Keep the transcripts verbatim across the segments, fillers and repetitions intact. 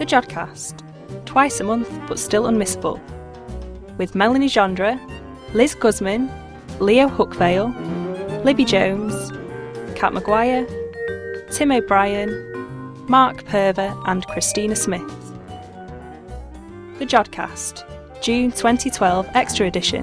Jodcast, twice a month but still unmissable, with Melanie Gendra, Liz Guzman, Leo Hookvale, Libby Jones, Kat Maguire, Tim O'Brien, Mark Perver and Christina Smith. The Jodcast, June twenty twelve Extra Edition.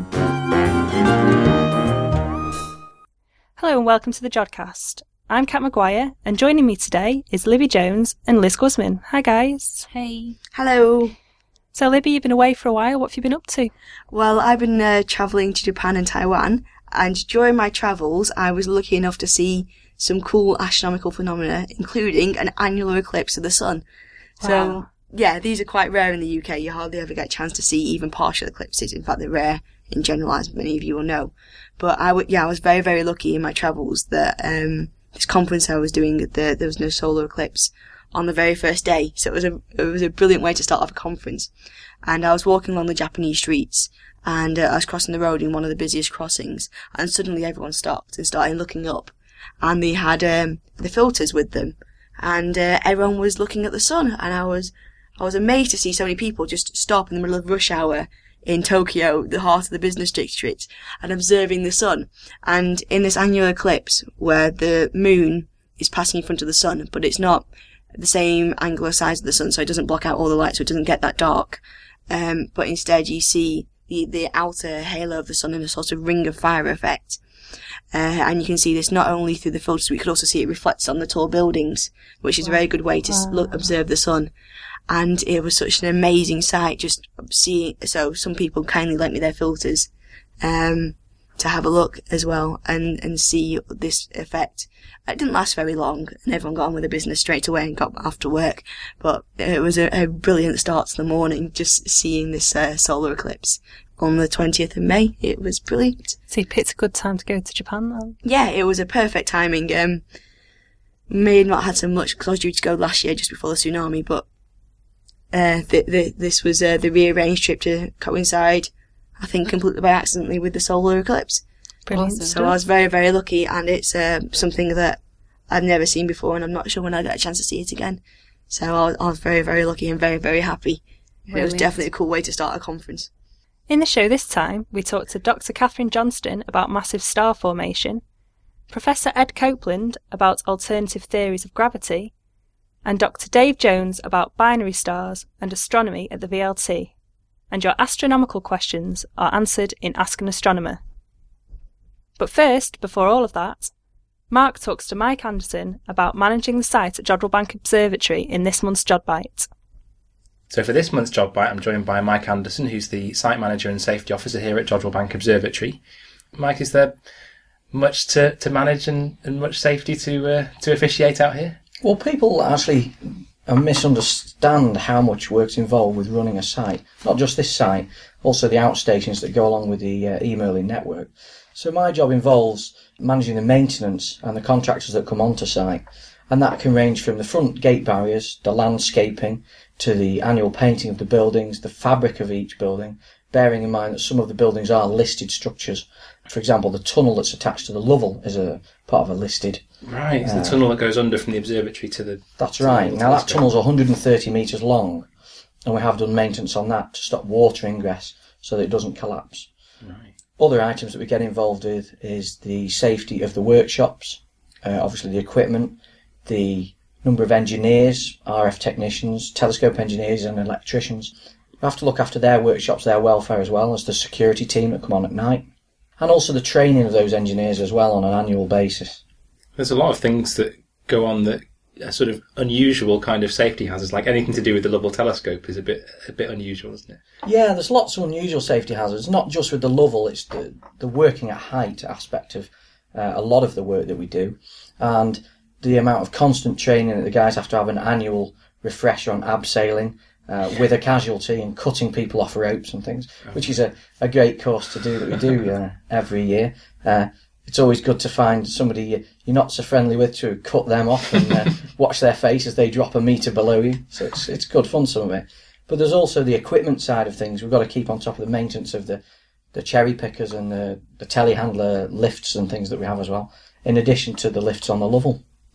Hello and welcome to the Jodcast. I'm Kat Maguire, and joining me today is Libby Jones and Liz Guzman. Hi guys. Hey. Hello. So Libby, you've been away for a while. What have you been up to? Well, I've been uh, travelling to Japan and Taiwan, and during my travels I was lucky enough to see some cool astronomical phenomena, including an annular eclipse of the sun. Wow. So, yeah, these are quite rare in the U K. You hardly ever get a chance to see even partial eclipses. In fact, they're rare in general, as many of you will know. But I w- yeah, I was very, very lucky in my travels that um, this conference I was doing, the, there was no solar eclipse on the very first day. So it was a it was a brilliant way to start off a conference. And I was walking along the Japanese streets, and uh, I was crossing the road in one of the busiest crossings, and suddenly everyone stopped and started looking up. And they had um, the filters with them, and uh, everyone was looking at the sun, and I was I was amazed to see so many people just stop in the middle of rush hour in Tokyo, the heart of the business district, and observing the sun. And in this annular eclipse, where the moon is passing in front of the sun, but it's not the same angular size of the sun, so it doesn't block out all the light, so it doesn't get that dark. Um, but instead you see the, the outer halo of the sun in a sort of ring of fire effect. Uh, and you can see this not only through the filters, but you could also see it reflects on the tall buildings, which is a very good way to wow. look, observe the sun. And it was such an amazing sight just seeing, so some people kindly lent me their filters, um, to have a look as well and, and see this effect. It didn't last very long, and everyone got on with the business straight away and got after work. But it was a, a brilliant start to the morning, just seeing this uh, solar eclipse on the twentieth of May. It was brilliant. So you picked a good time to go to Japan then? Yeah, it was a perfect timing. Um, may have not had so much because I was due to go last year just before the tsunami, but uh, the, the, this was uh, the rearranged trip to coincide, I think, completely by accidentally with the solar eclipse. Brilliant. Awesome. So I was very, very lucky, and it's uh, something that I've never seen before, and I'm not sure when I get a chance to see it again. So I was, I was very, very lucky and very, very happy. Brilliant. It was definitely a cool way to start a conference. In the show this time, we talked to Doctor Catherine Johnston about massive star formation, Professor Ed Copeland about alternative theories of gravity, and Doctor Dave Jones about binary stars and astronomy at the V L T. And your astronomical questions are answered in Ask an Astronomer. But first, before all of that, Mark talks to Mike Anderson about managing the site at Jodrell Bank Observatory in this month's JodBite. So for this month's JodBite, I'm joined by Mike Anderson, who's the Site Manager and Safety Officer here at Jodrell Bank Observatory. Mike, is there much to, to manage and, and much safety to uh, to officiate out here? Well, people actually misunderstand how much work's involved with running a site. Not just this site, also the outstations that go along with the uh, e-mailing network. So my job involves managing the maintenance and the contractors that come onto site. And that can range from the front gate barriers, the landscaping, to the annual painting of the buildings, the fabric of each building, bearing in mind that some of the buildings are listed structures. For example, the tunnel that's attached to the Lovell is a part of a listed... Right, it's uh, the tunnel that goes under from the observatory to the... That's right. Now that tunnel's one hundred thirty metres long, and we have done maintenance on that to stop water ingress so that it doesn't collapse. Right. Other items that we get involved with is the safety of the workshops, uh, obviously the equipment, the number of engineers, R F technicians, telescope engineers and electricians. We have to look after their workshops, their welfare as well as the security team that come on at night. And also the training of those engineers as well on an annual basis. There's a lot of things that go on that are sort of unusual kind of safety hazards, like anything to do with the Lovell telescope is a bit a bit unusual, isn't it? Yeah, there's lots of unusual safety hazards, not just with the Lovell, it's the, the working at height aspect of uh, a lot of the work that we do. And the amount of constant training that the guys have to have an annual refresher on abseiling uh, with a casualty and cutting people off ropes and things, which is a, a great course to do that we do uh, every year. Uh, it's always good to find somebody you're not so friendly with to cut them off and uh, watch their face as they drop a metre below you. So it's it's good fun, some of it. But there's also the equipment side of things. We've got to keep on top of the maintenance of the, the cherry pickers and the, the telehandler lifts and things that we have as well, in addition to the lifts on the Lovell.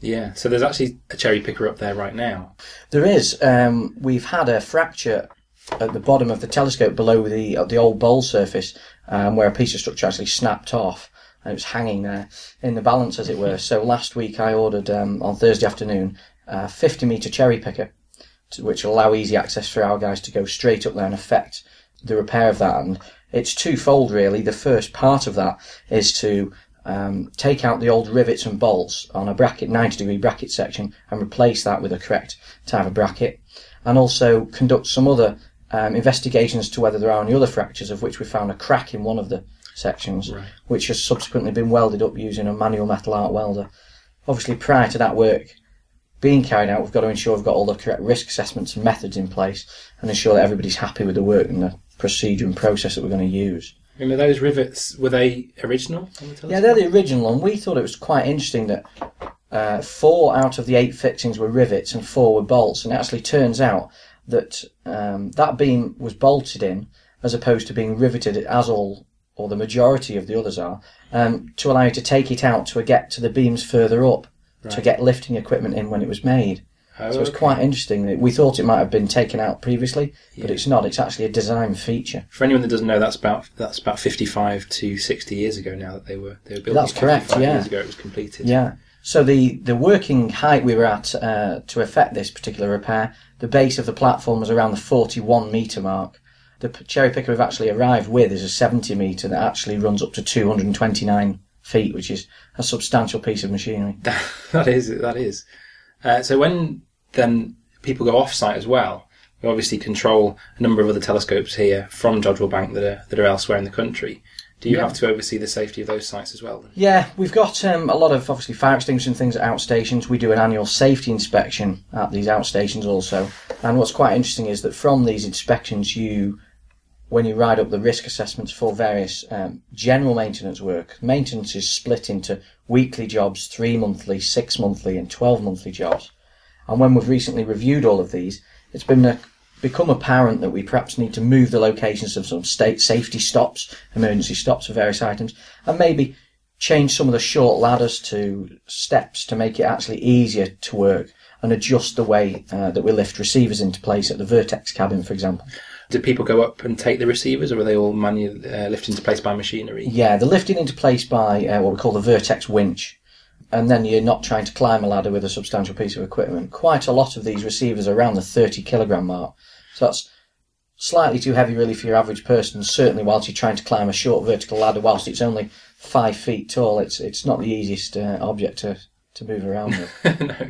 Yeah, so there's actually a cherry picker up there right now. There is. Um, we've had a fracture at the bottom of the telescope below the uh, the old bowl surface, um, where a piece of structure actually snapped off, and it was hanging there in the balance, as it were. So last week I ordered, um, on Thursday afternoon, a fifty metre cherry picker, to, which will allow easy access for our guys to go straight up there and effect the repair of that. And it's twofold, really. The first part of that is to um, take out the old rivets and bolts on a bracket, ninety degree bracket section, and replace that with a correct type of bracket, and also conduct some other um, investigations to whether there are any other fractures, of which we found a crack in one of the sections, Right. which has subsequently been welded up using a manual metal arc welder. Obviously, prior to that work being carried out, we've got to ensure we've got all the correct risk assessments and methods in place, and ensure that everybody's happy with the work and the procedure and process that we're going to use. And are those rivets, were they original on the telescope? Yeah, they're the original, and we thought it was quite interesting that uh, four out of the eight fixings were rivets and four were bolts, and it actually turns out that um, that beam was bolted in as opposed to being riveted as all, or the majority of the others are, um, to allow you to take it out to get to the beams further up, right. to get lifting equipment in when it was made. Oh, so it's okay. quite interesting. We thought it might have been taken out previously, Yeah. but it's not. It's actually a design feature. For anyone that doesn't know, that's about that's about fifty-five to sixty years ago now that they were they were built. That's correct, fifty-five yeah. Years ago it was completed. Yeah. So the, the working height we were at uh, to effect this particular repair, the base of the platform was around the forty-one metre mark. The p- cherry picker we've actually arrived with is a seventy metre that actually runs up to two hundred twenty-nine feet, which is a substantial piece of machinery. that is that is. Uh, so when then people go off-site as well, we obviously control a number of other telescopes here from Dodwell Bank that are that are elsewhere in the country. Do you Yeah. have to oversee the safety of those sites as well? Then? Yeah, we've got um, a lot of obviously fire extinguishers and things at outstations. We do an annual safety inspection at these outstations also. And what's quite interesting is that from these inspections, you, when you write up the risk assessments for various um, general maintenance work, maintenance is split into weekly jobs, three monthly, six monthly, and twelve monthly jobs. And when we've recently reviewed all of these, it's been a become apparent that we perhaps need to move the locations of some state safety stops, emergency stops for various items, and maybe change some of the short ladders to steps to make it actually easier to work, and adjust the way uh, that we lift receivers into place at the Vertex cabin, for example. Do people go up and take the receivers, or are they all manually uh, lifted into place by machinery? Yeah, they're lifted into place by uh, what we call the Vertex winch, and then you're not trying to climb a ladder with a substantial piece of equipment. Quite a lot of these receivers are around the thirty kilogram mark. So that's slightly too heavy really for your average person, certainly whilst you're trying to climb a short vertical ladder whilst it's only five feet tall. It's it's not the easiest uh, object to, to move around with. No.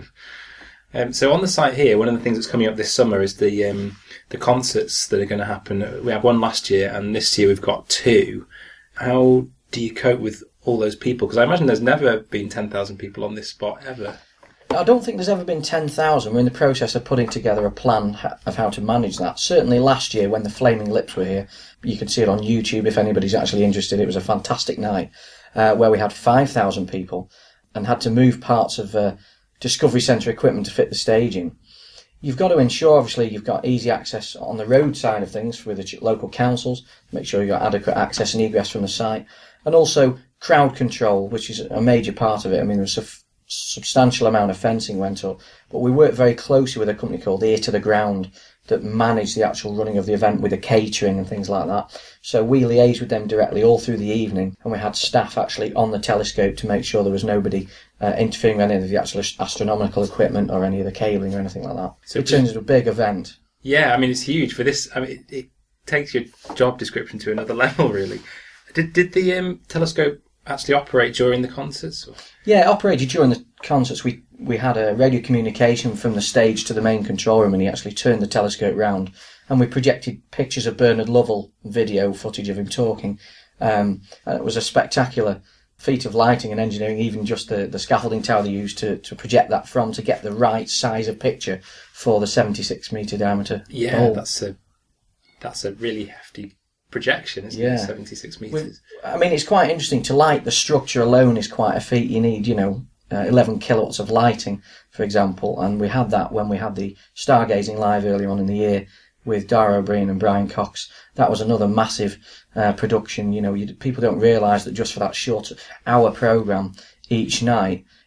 Um, so on the site here, one of the things that's coming up this summer is the um, the concerts that are going to happen. We had one last year, and this year we've got two. How do you cope with all those people? Because I imagine there's never been ten thousand people on this spot ever. I don't think there's ever been ten thousand. We're in the process of putting together a plan of how to manage that. Certainly last year when the Flaming Lips were here, you can see it on YouTube if anybody's actually interested. It was a fantastic night uh, where we had five thousand people and had to move parts of uh, Discovery Centre equipment to fit the staging. You've got to ensure, obviously, you've got easy access on the road side of things with the local councils, make sure you've got adequate access and egress from the site, and also crowd control, which is a major part of it. I mean, there's a f- substantial amount of fencing went up, but we worked very closely with a company called Ear to the Ground that managed the actual running of the event with the catering and things like that. So we liaised with them directly all through the evening, and we had staff actually on the telescope to make sure there was nobody uh, interfering with any of the actual astronomical equipment or any of the cabling or anything like that. So it turns into a big event. Yeah, I mean, it's huge. For this, I mean, it, it takes your job description to another level, really. Did did the um, telescope actually operate during the concerts? Or? Yeah, it operated during the concerts. We we had a radio communication from the stage to the main control room, and he actually turned the telescope round, and we projected pictures of Bernard Lovell, video footage of him talking. Um, and it was a spectacular feat of lighting and engineering, even just the, the scaffolding tower they used to, to project that from to get the right size of picture for the seventy-six metre diameter Yeah, bowl. that's a that's a really hefty projection, isn't Yeah. it? seventy-six metres. I mean, it's quite interesting. To light the structure alone is quite a feat. You need, you know, uh, eleven kilowatts of lighting, for example, and we had that when we had the Stargazing Live earlier on in the year with Dara O'Brien and Brian Cox. That was another massive uh, production. You know, you, people don't realise that just for that short hour programme each night,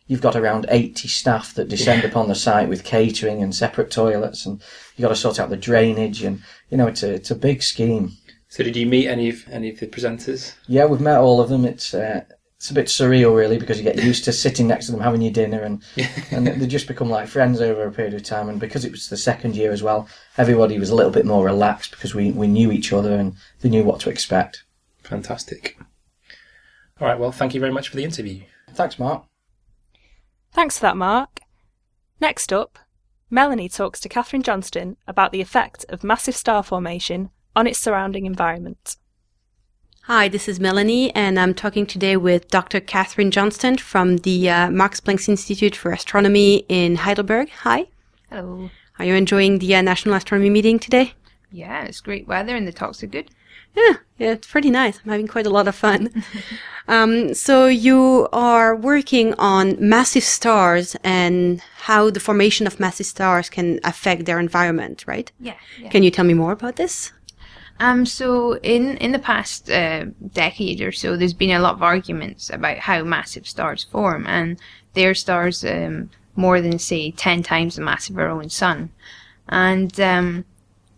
you've got around eighty staff that descend Yeah. upon the site with catering and separate toilets, and you've got to sort out the drainage, and you know, it's a it's a big scheme. So did you meet any of any of the presenters? Yeah, we've met all of them. It's uh, it's a bit surreal, really, because you get used to sitting next to them, having your dinner, and and they just become like friends over a period of time. And because it was the second year as well, everybody was a little bit more relaxed because we, we knew each other and they knew what to expect. Fantastic. All right, well, thank you very much for the interview. Thanks, Mark. Thanks for that, Mark. Next up, Melanie talks to Catherine Johnston about the effect of massive star formation on its surrounding environment. Hi, this is Melanie, and I'm talking today with Doctor Catherine Johnston from the uh, Max Planck Institute for Astronomy in Heidelberg. Hi. Hello. Are you enjoying the uh, National Astronomy meeting today? Yeah, it's great weather and the talks are good. Yeah, yeah, it's pretty nice. I'm having quite a lot of fun. um, so you are working on massive stars and how the formation of massive stars can affect their environment, right? Yeah. yeah. Can you tell me more about this? Um, so in, in the past uh, decade or so, there's been a lot of arguments about how massive stars form, and they're stars um, more than, say, ten times the mass of our own sun. And um,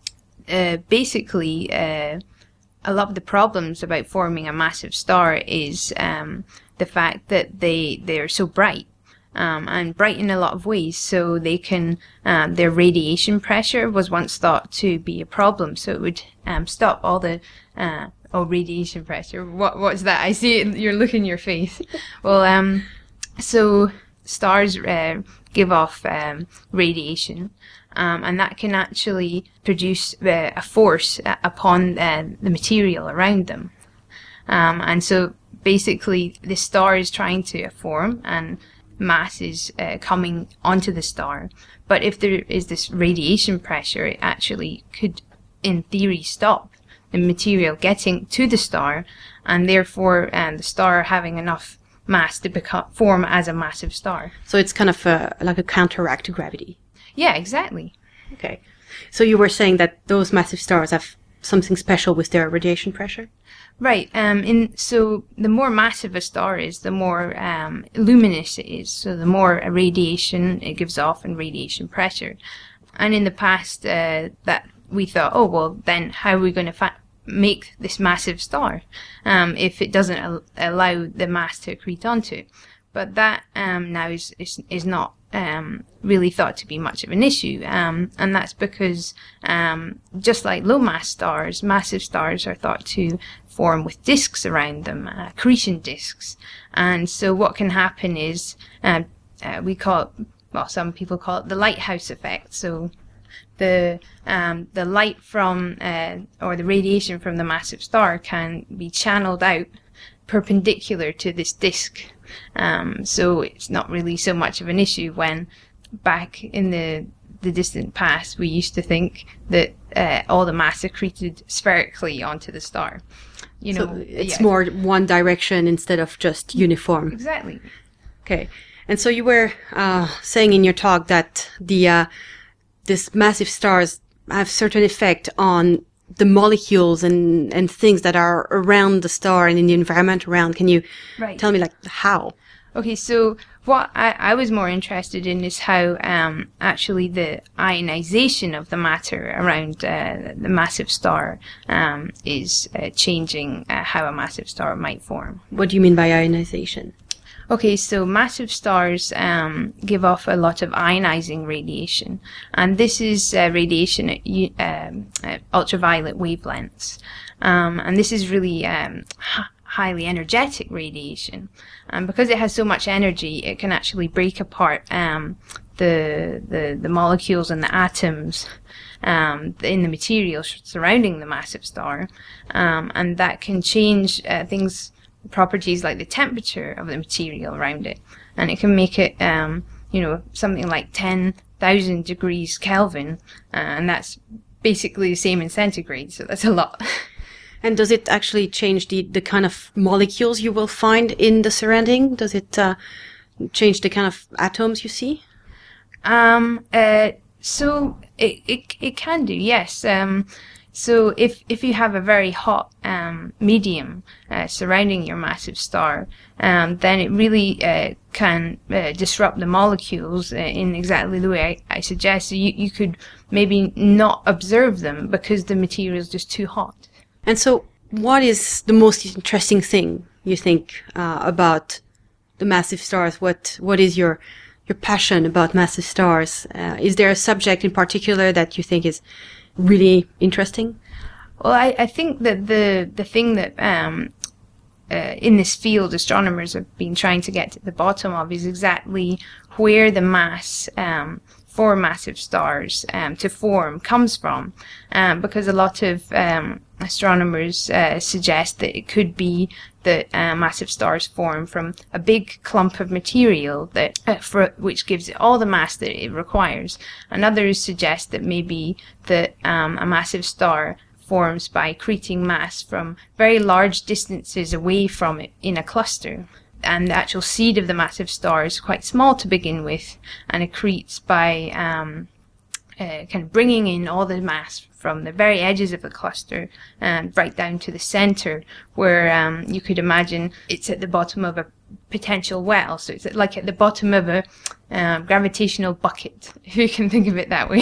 uh, basically, uh, a lot of the problems about forming a massive star is um, the fact that they, they're so bright. Um, and bright in a lot of ways, so they can, um, their radiation pressure was once thought to be a problem, so it would um, stop all the, uh, oh, radiation pressure, what what's that? I see it, you're looking your face. Well, um, so stars uh, give off um, radiation, um, and that can actually produce uh, a force uh, upon uh, the material around them. Um, and so basically the star is trying to form, and mass is uh, coming onto the star, but if there is this radiation pressure, it actually could, in theory, stop the material getting to the star, and therefore um, the star having enough mass to become form as a massive star. So it's kind of a, like a counteract to gravity. Yeah, exactly. Okay. So you were saying that those massive stars have something special with their radiation pressure? Right. Um. In so the more massive a star is, the more um luminous it is. So the more radiation it gives off and radiation pressure. And in the past, uh, that we thought, oh well, then how are we going to fa- make this massive star um, if it doesn't al- allow the mass to accrete onto it? But that um now is is is not um really thought to be much of an issue. Um, and that's because um just like low mass stars, massive stars are thought to form with disks around them, uh, accretion disks. And so what can happen is, uh, uh, we call it, well, some people call it the lighthouse effect. So the um, the light from, uh, or the radiation from the massive star can be channeled out perpendicular to this disk. Um, so it's not really so much of an issue when back in the the distant past we used to think that uh, all the mass accreted spherically onto the star. You know, so it's yeah. more one direction instead of just uniform. Exactly. Okay. And so you were uh, saying in your talk that the uh, this massive stars have certain effect on the molecules and, and things that are around the star and in the environment around. Can you Right. tell me like how? Okay, so what I, I was more interested in is how um, actually the ionization of the matter around uh, the massive star um, is uh, changing uh, how a massive star might form. What do you mean by ionization? Okay, so massive stars um, give off a lot of ionizing radiation, and this is uh, radiation at, u- um, at ultraviolet wavelengths, um, and this is really um, h- highly energetic radiation, and because it has so much energy, it can actually break apart um, the, the the molecules and the atoms um, in the material surrounding the massive star, um, and that can change uh, things. Properties like the temperature of the material around it, and it can make it um you know something like ten thousand degrees Kelvin, uh, and that's basically the same in centigrade, so that's a lot. And does it actually change the, the kind of molecules you will find in the surrounding? Does it uh, change the kind of atoms you see? um uh so it it, it can do, yes. um So if, if you have a very hot um, medium uh, surrounding your massive star, um, then it really uh, can uh, disrupt the molecules uh, in exactly the way I, I suggest. So you, you could maybe not observe them because the material is just too hot. And so what is the most interesting thing you think uh, about the massive stars? What What is your your passion about massive stars? Uh, is there a subject in particular that you think is really interesting? Well, I, I think that the the thing that um, uh, in this field astronomers have been trying to get to the bottom of is exactly where the mass um, for massive stars um, to form comes from, um, because a lot of um, astronomers uh, suggest that it could be that uh, massive stars form from a big clump of material that uh, for which gives it all the mass that it requires, and others suggest that maybe that um, a massive star forms by accreting mass from very large distances away from it in a cluster. And the actual seed of the massive star is quite small to begin with, and accretes by um, uh, kind of bringing in all the mass from the very edges of the cluster and right down to the center, where um, you could imagine it's at the bottom of a potential well. So it's like at the bottom of a uh, gravitational bucket, if you can think of it that way.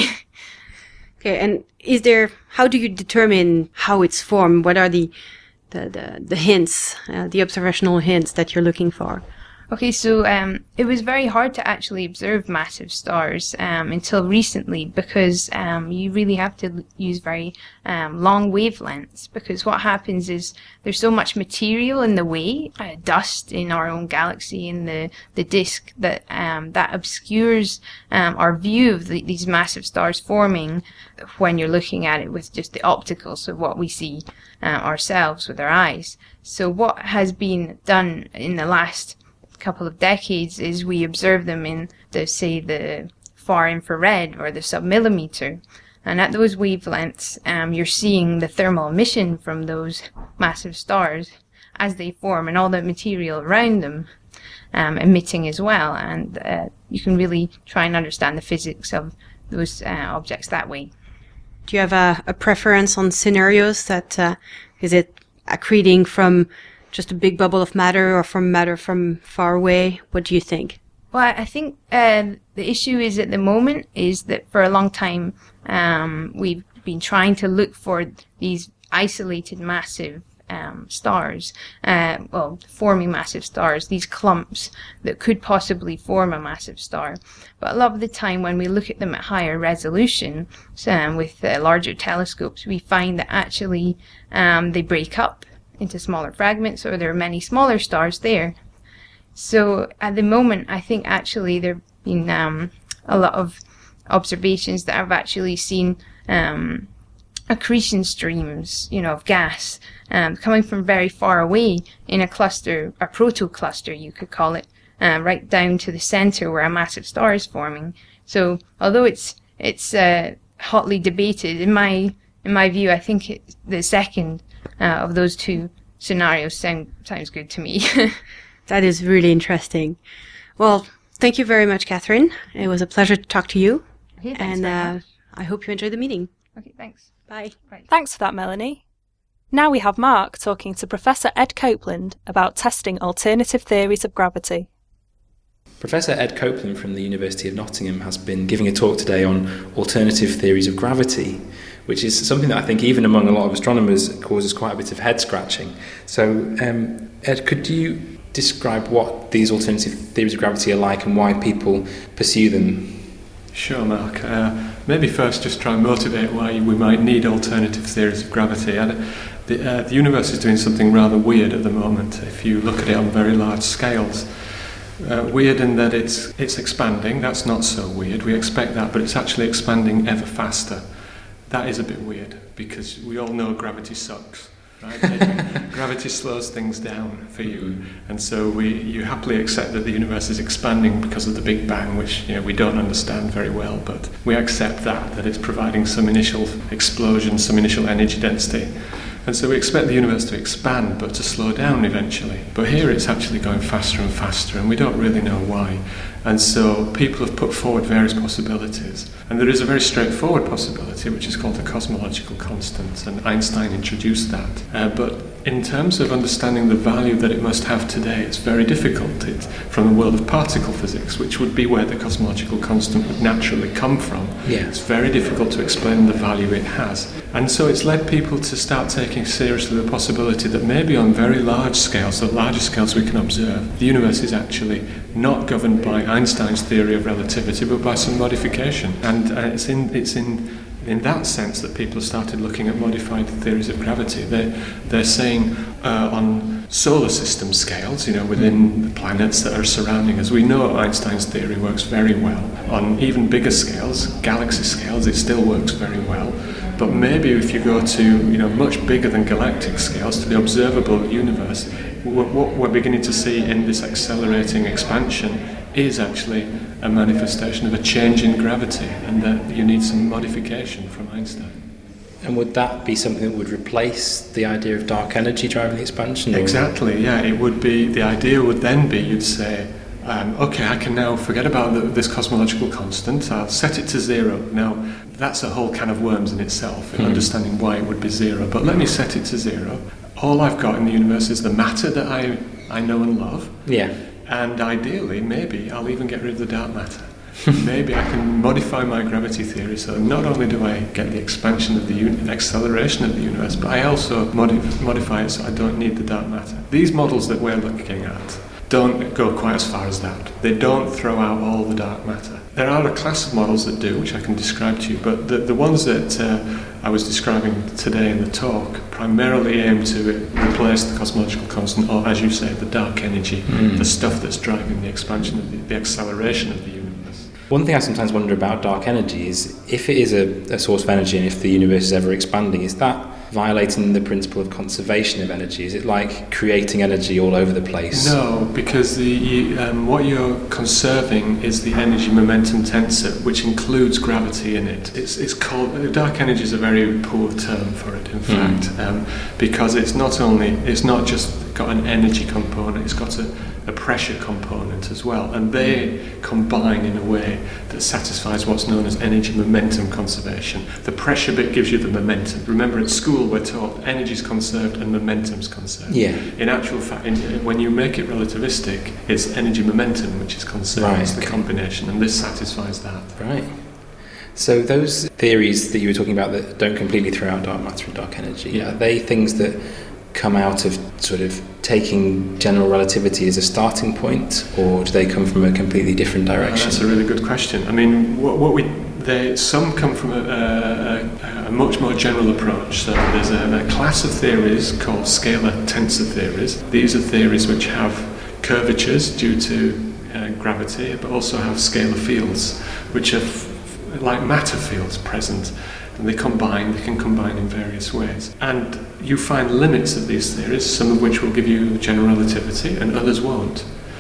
Okay, and is there, how do you determine how it's formed? What are the the, the, the hints, uh, the observational hints that you're looking for? Okay, so um, it was very hard to actually observe massive stars um, until recently, because um, you really have to l- use very um, long wavelengths, because what happens is there's so much material in the way, uh, dust in our own galaxy, in the, the disk, that um, that obscures um, our view of the, these massive stars forming when you're looking at it with just the optical, so what we see uh, ourselves with our eyes. So what has been done in the last couple of decades is we observe them in the, say, the far infrared or the submillimeter, and at those wavelengths um, you're seeing the thermal emission from those massive stars as they form, and all the material around them um, emitting as well, and uh, you can really try and understand the physics of those uh, objects that way. Do you have a, a preference on scenarios? That uh, is it accreting from just a big bubble of matter or from matter from far away? What do you think? Well, I think uh, the issue is at the moment is that for a long time um, we've been trying to look for these isolated massive um, stars, uh, well, forming massive stars, these clumps that could possibly form a massive star. But a lot of the time when we look at them at higher resolution, so, um, with uh, larger telescopes, we find that actually um, they break up into smaller fragments, or there are many smaller stars there. So at the moment, I think actually there have been um, a lot of observations that have actually seen um, accretion streams, you know, of gas um, coming from very far away in a cluster, a protocluster you could call it, uh, right down to the center where a massive star is forming. So although it's it's uh, hotly debated, in my in my view, I think it, the second Uh, of those two scenarios sound, sounds good to me. That is really interesting. Well, thank you very much, Catherine. It was a pleasure to talk to you. Okay, thanks and very uh, much. I hope you enjoyed the meeting. Okay, thanks. Bye. Right. Thanks for that, Melanie. Now we have Mark talking to Professor Ed Copeland about testing alternative theories of gravity. Professor Ed Copeland from the University of Nottingham has been giving a talk today on alternative theories of gravity, which is something that I think even among a lot of astronomers causes quite a bit of head scratching. So, um, Ed, could you describe what these alternative theories of gravity are like and why people pursue them? Sure, Mark. Uh, maybe first just try and motivate why we might need alternative theories of gravity. And the, uh, the universe is doing something rather weird at the moment if you look at it on very large scales. Uh, weird in that it's it's expanding. That's not so weird. We expect that, but it's actually expanding ever faster. That is a bit weird, because we all know gravity sucks, right? Gravity slows things down for you, and so we you happily accept that the universe is expanding because of the Big Bang, which, you know, we don't understand very well, but we accept that that it's providing some initial explosion, some initial energy density. And so we expect the universe to expand, but to slow down eventually. But here it's actually going faster and faster, and we don't really know why. And so people have put forward various possibilities. And there is a very straightforward possibility, which is called the cosmological constant, and Einstein introduced that. Uh, but in terms of understanding the value that it must have today, it's very difficult. It's from the world of particle physics, which would be where the cosmological constant would naturally come from. Yeah. It's very difficult to explain the value it has. And so it's led people to start taking seriously the possibility that maybe on very large scales, the largest scales we can observe, the universe is actually not governed by Einstein's theory of relativity, but by some modification. And uh, it's in it's in in that sense that people have started looking at modified theories of gravity. They they're saying uh, on solar system scales, you know, within the planets that are surrounding us, we know Einstein's theory works very well. On even bigger scales, galaxy scales, it still works very well. But maybe if you go to, you know, much bigger than galactic scales, to the observable universe, what we're beginning to see in this accelerating expansion is actually a manifestation of a change in gravity, and that you need some modification from Einstein. And would that be something that would replace the idea of dark energy driving the expansion? Or? Exactly, yeah. It would be, the idea would then be, you'd say, um, okay, I can now forget about the, this cosmological constant, I'll set it to zero. Now, that's a whole can of worms in itself, in mm. understanding why it would be zero. But let me set it to zero. All I've got in the universe is the matter that I, I know and love. Yeah. And ideally, maybe I'll even get rid of the dark matter. Maybe I can modify my gravity theory so not only do I get the expansion of the uni- acceleration of the universe, but I also modif- modify it so I don't need the dark matter. These models that we're looking at don't go quite as far as that. They don't throw out all the dark matter. There are a class of models that do, which I can describe to you, but the, the ones that uh, I was describing today in the talk primarily aim to replace the cosmological constant, or as you say, the dark energy, mm. the stuff that's driving the expansion of the, the acceleration of the universe. One thing I sometimes wonder about dark energy is if it is a, a source of energy and if the universe is ever expanding, is that violating the principle of conservation of energy? Is it like creating energy all over the place? No, because the um, what you're conserving is the energy momentum tensor, which includes gravity in it. It's it's called, dark energy is a very poor term for it, in mm. fact, um, because it's not only it's not just got an energy component, it's got a, a pressure component as well, and they combine in a way that satisfies what's known as energy momentum conservation. The pressure bit gives you the momentum. Remember, at school we're taught energy's conserved and momentum's conserved. Yeah. In actual fact, in, when you make it relativistic, it's energy momentum which is conserved. Right, it's the okay. combination, and this satisfies that. Right. So those theories that you were talking about that don't completely throw out dark matter and dark energy, yeah. are they things that come out of sort of taking general relativity as a starting point, or do they come from a completely different direction? Uh, that's a really good question. I mean, what, what we they some come from a, a, a much more general approach. So there's a, a class of theories called scalar tensor theories. These are theories which have curvatures due to uh, gravity, but also have scalar fields, which are f- like matter fields present. And they combine, they can combine in various ways. And you find limits of these theories, some of which will give you general relativity and others won't.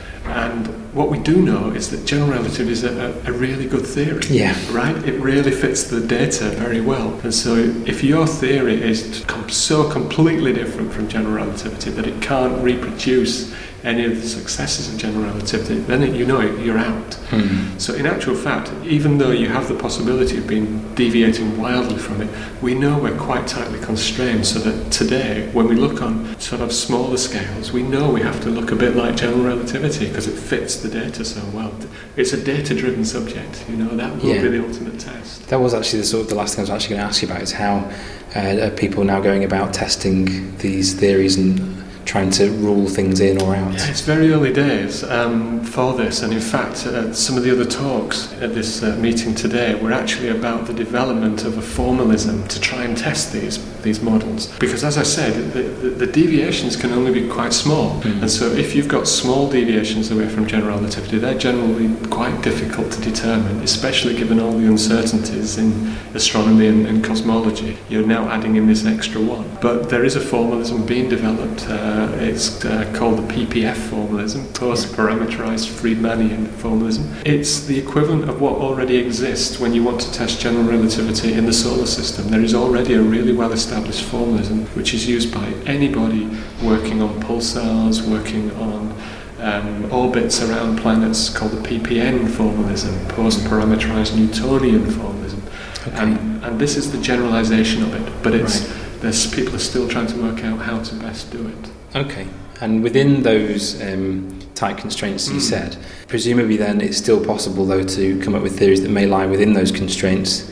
And what we do know is that general relativity is a, a really good theory, yeah. right? It really fits the data very well. And so if your theory is com- so completely different from general relativity that it can't reproduce any of the successes of general relativity, then it, you know it, you're out. Mm. So in actual fact, even though you have the possibility of being deviating wildly from it, we know we're quite tightly constrained, so that today, when we look on sort of smaller scales, we know we have to look a bit like general relativity because it fits the data so well. It's a data-driven subject, you know, that will yeah. be the ultimate test. That was actually the, sort of the last thing I was actually going to ask you about, is how uh, are people now going about testing these theories and trying to rule things in or out? Yeah, it's very early days um, for this, and in fact uh, some of the other talks at this uh, meeting today were actually about the development of a formalism to try and test these these models, because as I said, the, the, the deviations can only be quite small, mm. and so if you've got small deviations away from general relativity, they're generally quite difficult to determine, especially given all the uncertainties in astronomy and, and cosmology. You're now adding in this extra one, but there is a formalism being developed. uh, Uh, it's uh, called the P P F formalism, post-parameterized Friedmanian formalism. It's the equivalent of what already exists when you want to test general relativity in the solar system. There is already a really well-established formalism which is used by anybody working on pulsars, working on um, orbits around planets called the P P N formalism, post-parameterized Newtonian formalism. Okay. And, and this is the generalization of it, but it's Right. there's people are still trying to work out how to best do it. Okay. And within those um, tight constraints you Mm. said, presumably then it's still possible though to come up with theories that may lie within those constraints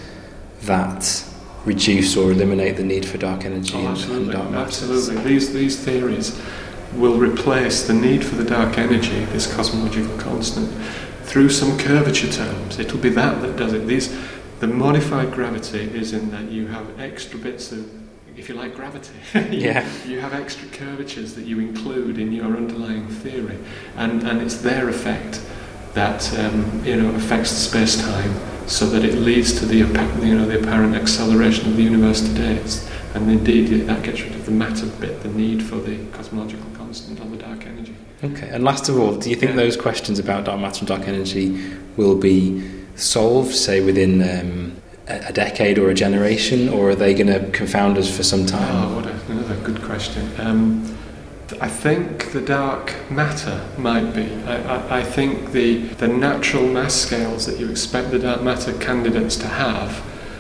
that reduce or eliminate the need for dark energy Oh, and, and absolutely, dark matter. absolutely. These these theories will replace the need for the dark energy, this cosmological constant, through some curvature terms. It'll be that that does it. These, the modified gravity is in that you have extra bits of, if you like, gravity. you, Yeah. you have extra curvatures that you include in your underlying theory, and and it's their effect that um, you know affects space-time, so that it leads to the appa- you know the apparent acceleration of the universe today. It's, and indeed, that gets rid of the matter bit, the need for the cosmological constant on the dark energy. Okay. And last of all, do you think Yeah. those questions about dark matter and dark energy will be solved, say, within um, a, a decade or a generation, or are they going to confound us for some time? Oh, what a, another good question. Um, I think the dark matter might be. I, I, I think the, the natural mass scales that you expect the dark matter candidates to have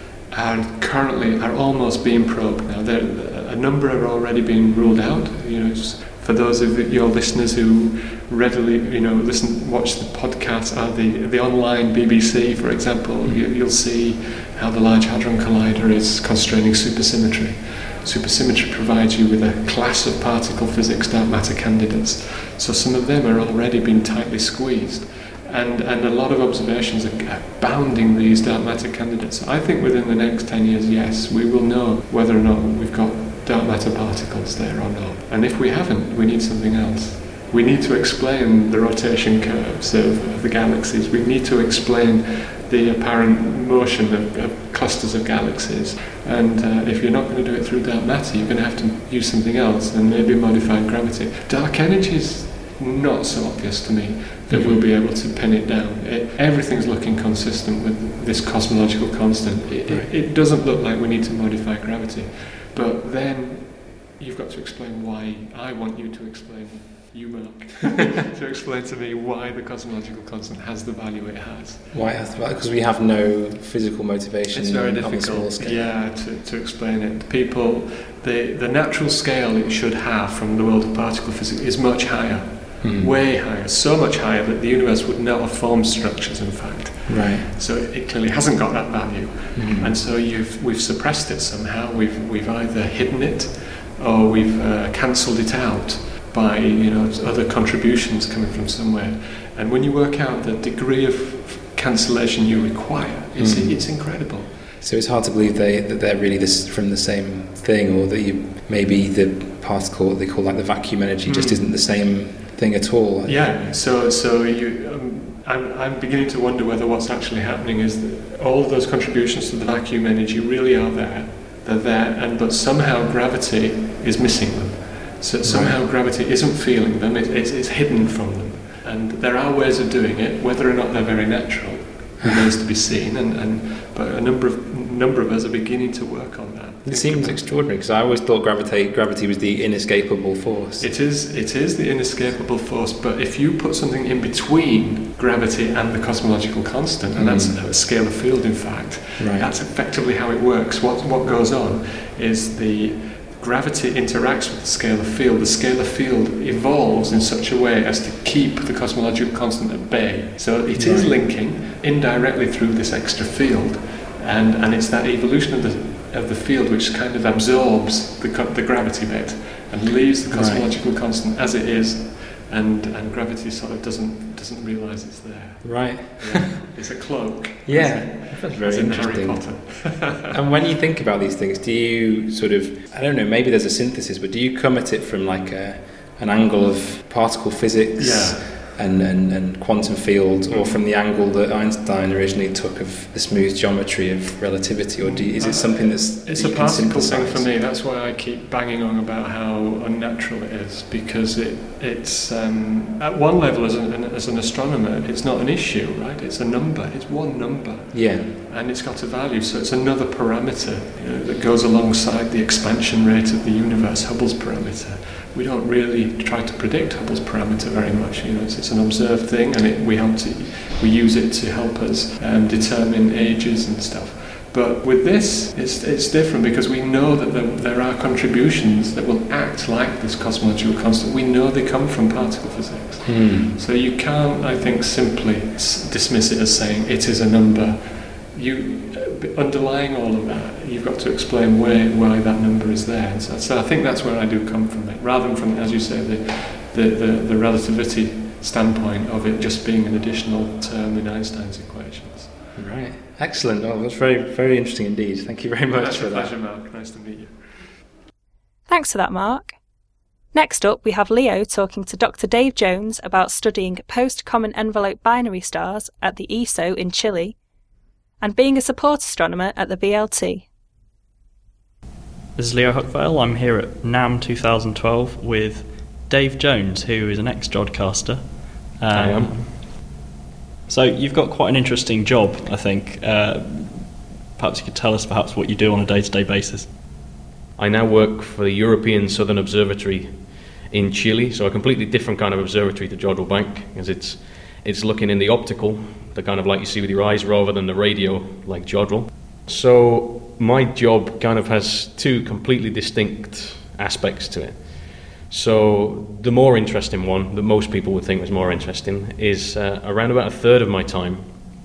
are currently are almost being probed now. There, a number are already being ruled out. You know, just for those of your listeners who readily, you know, listen, watch the podcast, or the the online B B C, for example, you, you'll see how the Large Hadron Collider is constraining supersymmetry. Supersymmetry provides you with a class of particle physics dark matter candidates. So some of them are already being tightly squeezed. And, and a lot of observations are, are bounding these dark matter candidates. I think within the next ten years, yes, we will know whether or not we've got dark matter particles there or not. And if we haven't, we need something else. We need to explain the rotation curves of, of the galaxies. We need to explain the apparent motion of, of clusters of galaxies. And uh, if you're not going to do it through dark matter, you're going to have to use something else, and maybe modified gravity. Dark energy is not so obvious to me that we'll be able to pin it down. It, everything's looking consistent with this cosmological constant. It, it, it doesn't look like we need to modify gravity. But then you've got to explain why. I want you to explain, you Mark, to explain to me why the cosmological constant has the value it has. Why has the Because we have no physical motivation It's very on a small difficult, scale. yeah, to, to explain it. People, the, the natural scale it should have from the world of particle physics is much higher. Hmm. Way higher, so much higher that the universe would not have formed structures, in fact. Right. So it clearly hasn't got that value. Mhm. And so you've, we've suppressed it somehow. We've, we've either hidden it or we've uh, cancelled it out by you know other contributions coming from somewhere. And when you work out the degree of cancellation you require, it's, Mm. it's incredible. So it's hard to believe they that they're really this from the same thing, or that you maybe the particle what they call like the vacuum energy just Mm. isn't the same thing at all. Yeah, so so you, um, I'm, I'm beginning to wonder whether what's actually happening is that all of those contributions to the vacuum energy really are there. They're there, and but somehow gravity is missing them. So somehow Right. gravity isn't feeling them, it, it's, it's hidden from them. And there are ways of doing it, whether or not they're very natural remains to be seen, and, and but a number of number of us are beginning to work on that. It Think seems about- extraordinary because I always thought gravity gravity was the inescapable force. It is, it is the inescapable force, but if you put something in between gravity and the cosmological constant, and that's Mm. a scalar field in fact, Right. that's effectively how it works. What, what goes on is the gravity interacts with the scalar field. The scalar field evolves in such a way as to keep the cosmological constant at bay. So it is Right. linking indirectly through this extra field, and, and it's that evolution of the of the field which kind of absorbs the, co- the gravity bit and leaves the Right. cosmological constant as it is, and, and gravity sort of doesn't doesn't realise it's there. Right. Yeah. It's a cloak. Yeah. That's As very in Harry interesting. Potter. And when you think about these things, do you sort of, I don't know, maybe there's a synthesis, but do you come at it from like a, an angle of particle physics Yeah. and, and, and quantum fields, or from the angle that Einstein originally took of the smooth geometry of relativity, or do you, is it something that's It's that a you can particle thing synthesize? for me. That's why I keep banging on about how unnatural it is, because it it's um, at one level as an, as an astronomer, it's not an issue, right? It's a number. It's one number. Yeah. and it's got a value. So it's another parameter, you know, that goes alongside the expansion rate of the universe, Hubble's parameter. We don't really try to predict Hubble's parameter very much. You know, it's, it's an observed thing, and it, we help to we use it to help us um, determine ages and stuff. But with this, it's it's different because we know that there, there are contributions that will act like this cosmological constant. We know they come from particle physics. Hmm. So you can't, I think, simply s- dismiss it as saying it is a number. You uh, underlying all of that, you've got to explain where why that number is there. And so, so I think that's where I do come from it, rather than from, as you say, the the, the, the relativity standpoint of it just being an additional term in Einstein's equations. Right. Excellent. Oh, that's very, very interesting indeed. Thank you very much That's for a that. pleasure, Mark. Nice to meet you. Thanks for that, Mark. Next up, we have Leo talking to Doctor Dave Jones about studying post-common envelope binary stars at the E S O in Chile and being a support astronomer at the B L T. This is Leo Huckvale. I'm here at NAM twenty twelve with Dave Jones, who is an ex-Jodcaster. Um, I am. So you've got quite an interesting job, I think. Uh, perhaps you could tell us perhaps what you do on a day-to-day basis. I now work for the European Southern Observatory in Chile, so a completely different kind of observatory to Jodrell Bank, because it's it's looking in the optical, the kind of light you see with your eyes, rather than the radio like Jodrell. So my job kind of has two completely distinct aspects to it. So the more interesting one, that most people would think was more interesting, is uh, around about a third of my time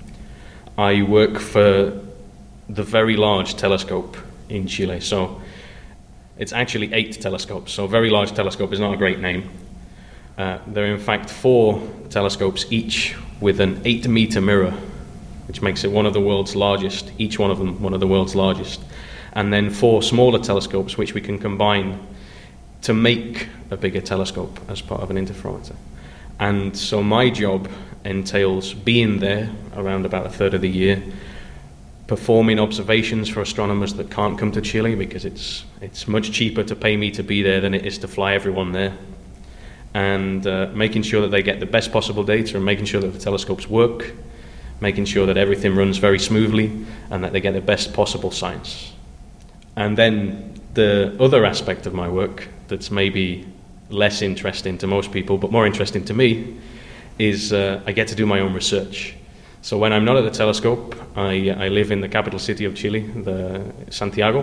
I work for the Very Large Telescope in Chile. So it's actually eight telescopes, so Very Large Telescope is not a great name. Uh, there are in fact four telescopes, each with an eight meter mirror, which makes it one of the world's largest, each one of them one of the world's largest. And then four smaller telescopes, which we can combine to make a bigger telescope as part of an interferometer. And so my job entails being there around about a third of the year, performing observations for astronomers that can't come to Chile, because it's it's much cheaper to pay me to be there than it is to fly everyone there, and uh, making sure that they get the best possible data and making sure that the telescopes work, making sure that everything runs very smoothly and that they get the best possible science. And then the other aspect of my work that's maybe less interesting to most people but more interesting to me is uh, I get to do my own research. So when I'm not at the telescope, I, I live in the capital city of Chile, the Santiago,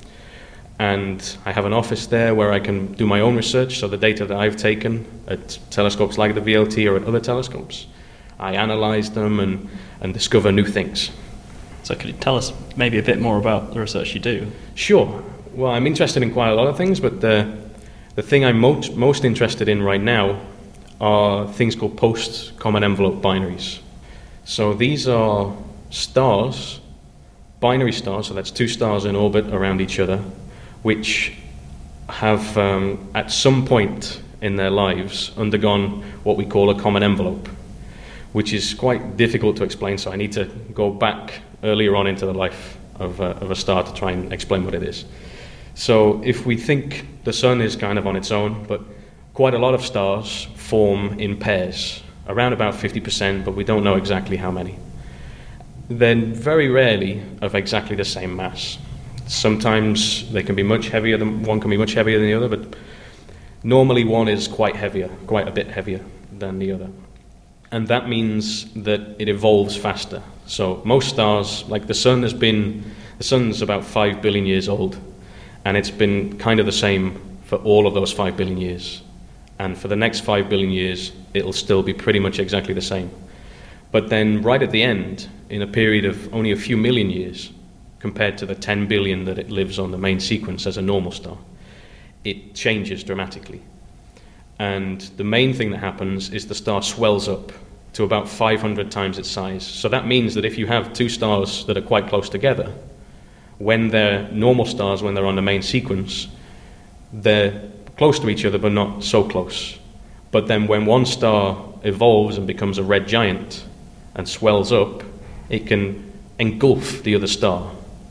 and I have an office there where I can do my own research. So the data that I've taken at telescopes like the V L T or at other telescopes, I analyze them and, and discover new things. So could you tell us maybe a bit more about the research you do? Sure. Well, I'm interested in quite a lot of things, but the, the thing I'm most, most interested in right now are things called post-common envelope binaries. So these are stars, binary stars, so that's two stars in orbit around each other, which have um, at some point in their lives undergone what we call a common envelope, which is quite difficult to explain, so I need to go back earlier on into the life of, uh, of a star to try and explain what it is. So if we think the sun is kind of on its own, but quite a lot of stars form in pairs, around about fifty percent, but we don't know exactly how many. Then very rarely of exactly the same mass. Sometimes they can be much heavier than one can be much heavier than the other, but normally one is quite heavier, quite a bit heavier than the other. And that means that it evolves faster. So most stars, like the sun has been, the sun's about five billion years old, and it's been kind of the same for all of those five billion years. And for the next five billion years, it'll still be pretty much exactly the same. But then right at the end, in a period of only a few million years, compared to the ten billion that it lives on the main sequence as a normal star, it changes dramatically. And the main thing that happens is the star swells up to about five hundred times its size. So that means that if you have two stars that are quite close together, when they're normal stars, when they're on the main sequence, they're close to each other but not so close. But then when one star evolves and becomes a red giant and swells up, it can engulf the other star.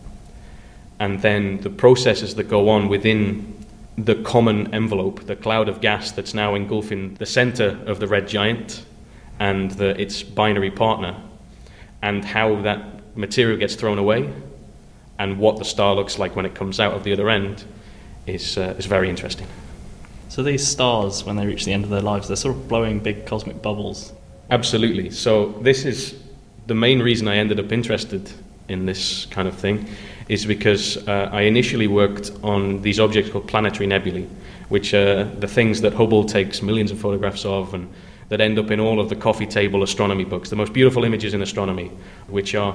And then the processes that go on within the common envelope, the cloud of gas that's now engulfing the center of the red giant and the, its binary partner, and how that material gets thrown away, and what the star looks like when it comes out of the other end is uh, is very interesting. So these stars, when they reach the end of their lives, they're sort of blowing big cosmic bubbles. Absolutely. So this is the main reason I ended up interested in this kind of thing, is because uh, I initially worked on these objects called planetary nebulae, which are the things that Hubble takes millions of photographs of and that end up in all of the coffee table astronomy books, the most beautiful images in astronomy, which are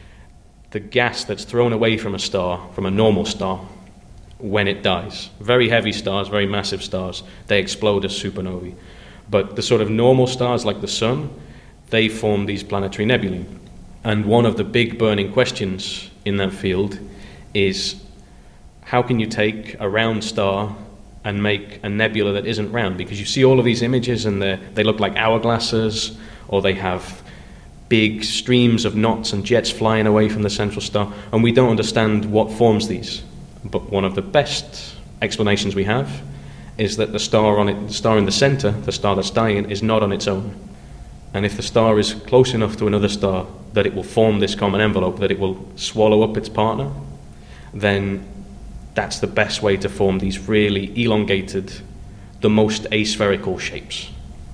the gas that's thrown away from a star, from a normal star, when it dies. Very heavy stars, very massive stars, they explode as supernovae. But the sort of normal stars like the Sun, they form these planetary nebulae. And one of the big burning questions in that field is, how can you take a round star and make a nebula that isn't round? Because you see all of these images and they look like hourglasses, or they have big streams of knots and jets flying away from the central star, and we don't understand what forms these. But one of the best explanations we have is that the star on it, the star in the center, the star that's dying, is not on its own. And if the star is close enough to another star that it will form this common envelope, that it will swallow up its partner, then that's the best way to form these really elongated, the most aspherical shapes.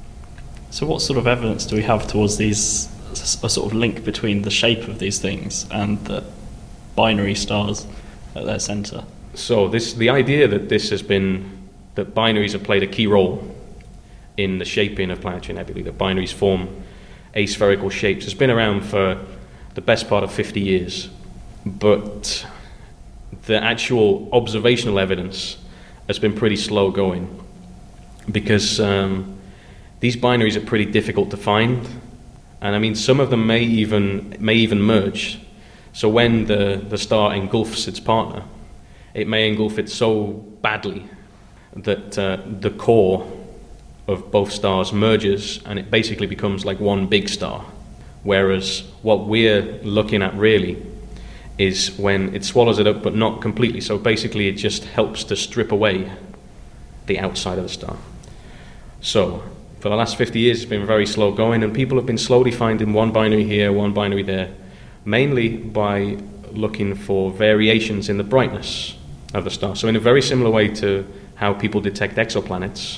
So what sort of evidence do we have towards these, a sort of link between the shape of these things and the binary stars at their center? So this, the idea that this has been, that binaries have played a key role in the shaping of planetary nebulae, that binaries form aspherical shapes, has been around for the best part of fifty years. But the actual observational evidence has been pretty slow going, because um, these binaries are pretty difficult to find, and I mean some of them may even may even merge. So when the, the star engulfs its partner, it may engulf it so badly that uh, the core of both stars merges and it basically becomes like one big star. Whereas what we're looking at really is when it swallows it up, but not completely. So basically it just helps to strip away the outside of the star. So for the last fifty years it's been very slow going, and people have been slowly finding one binary here, one binary there, mainly by looking for variations in the brightness of the star. So in a very similar way to how people detect exoplanets,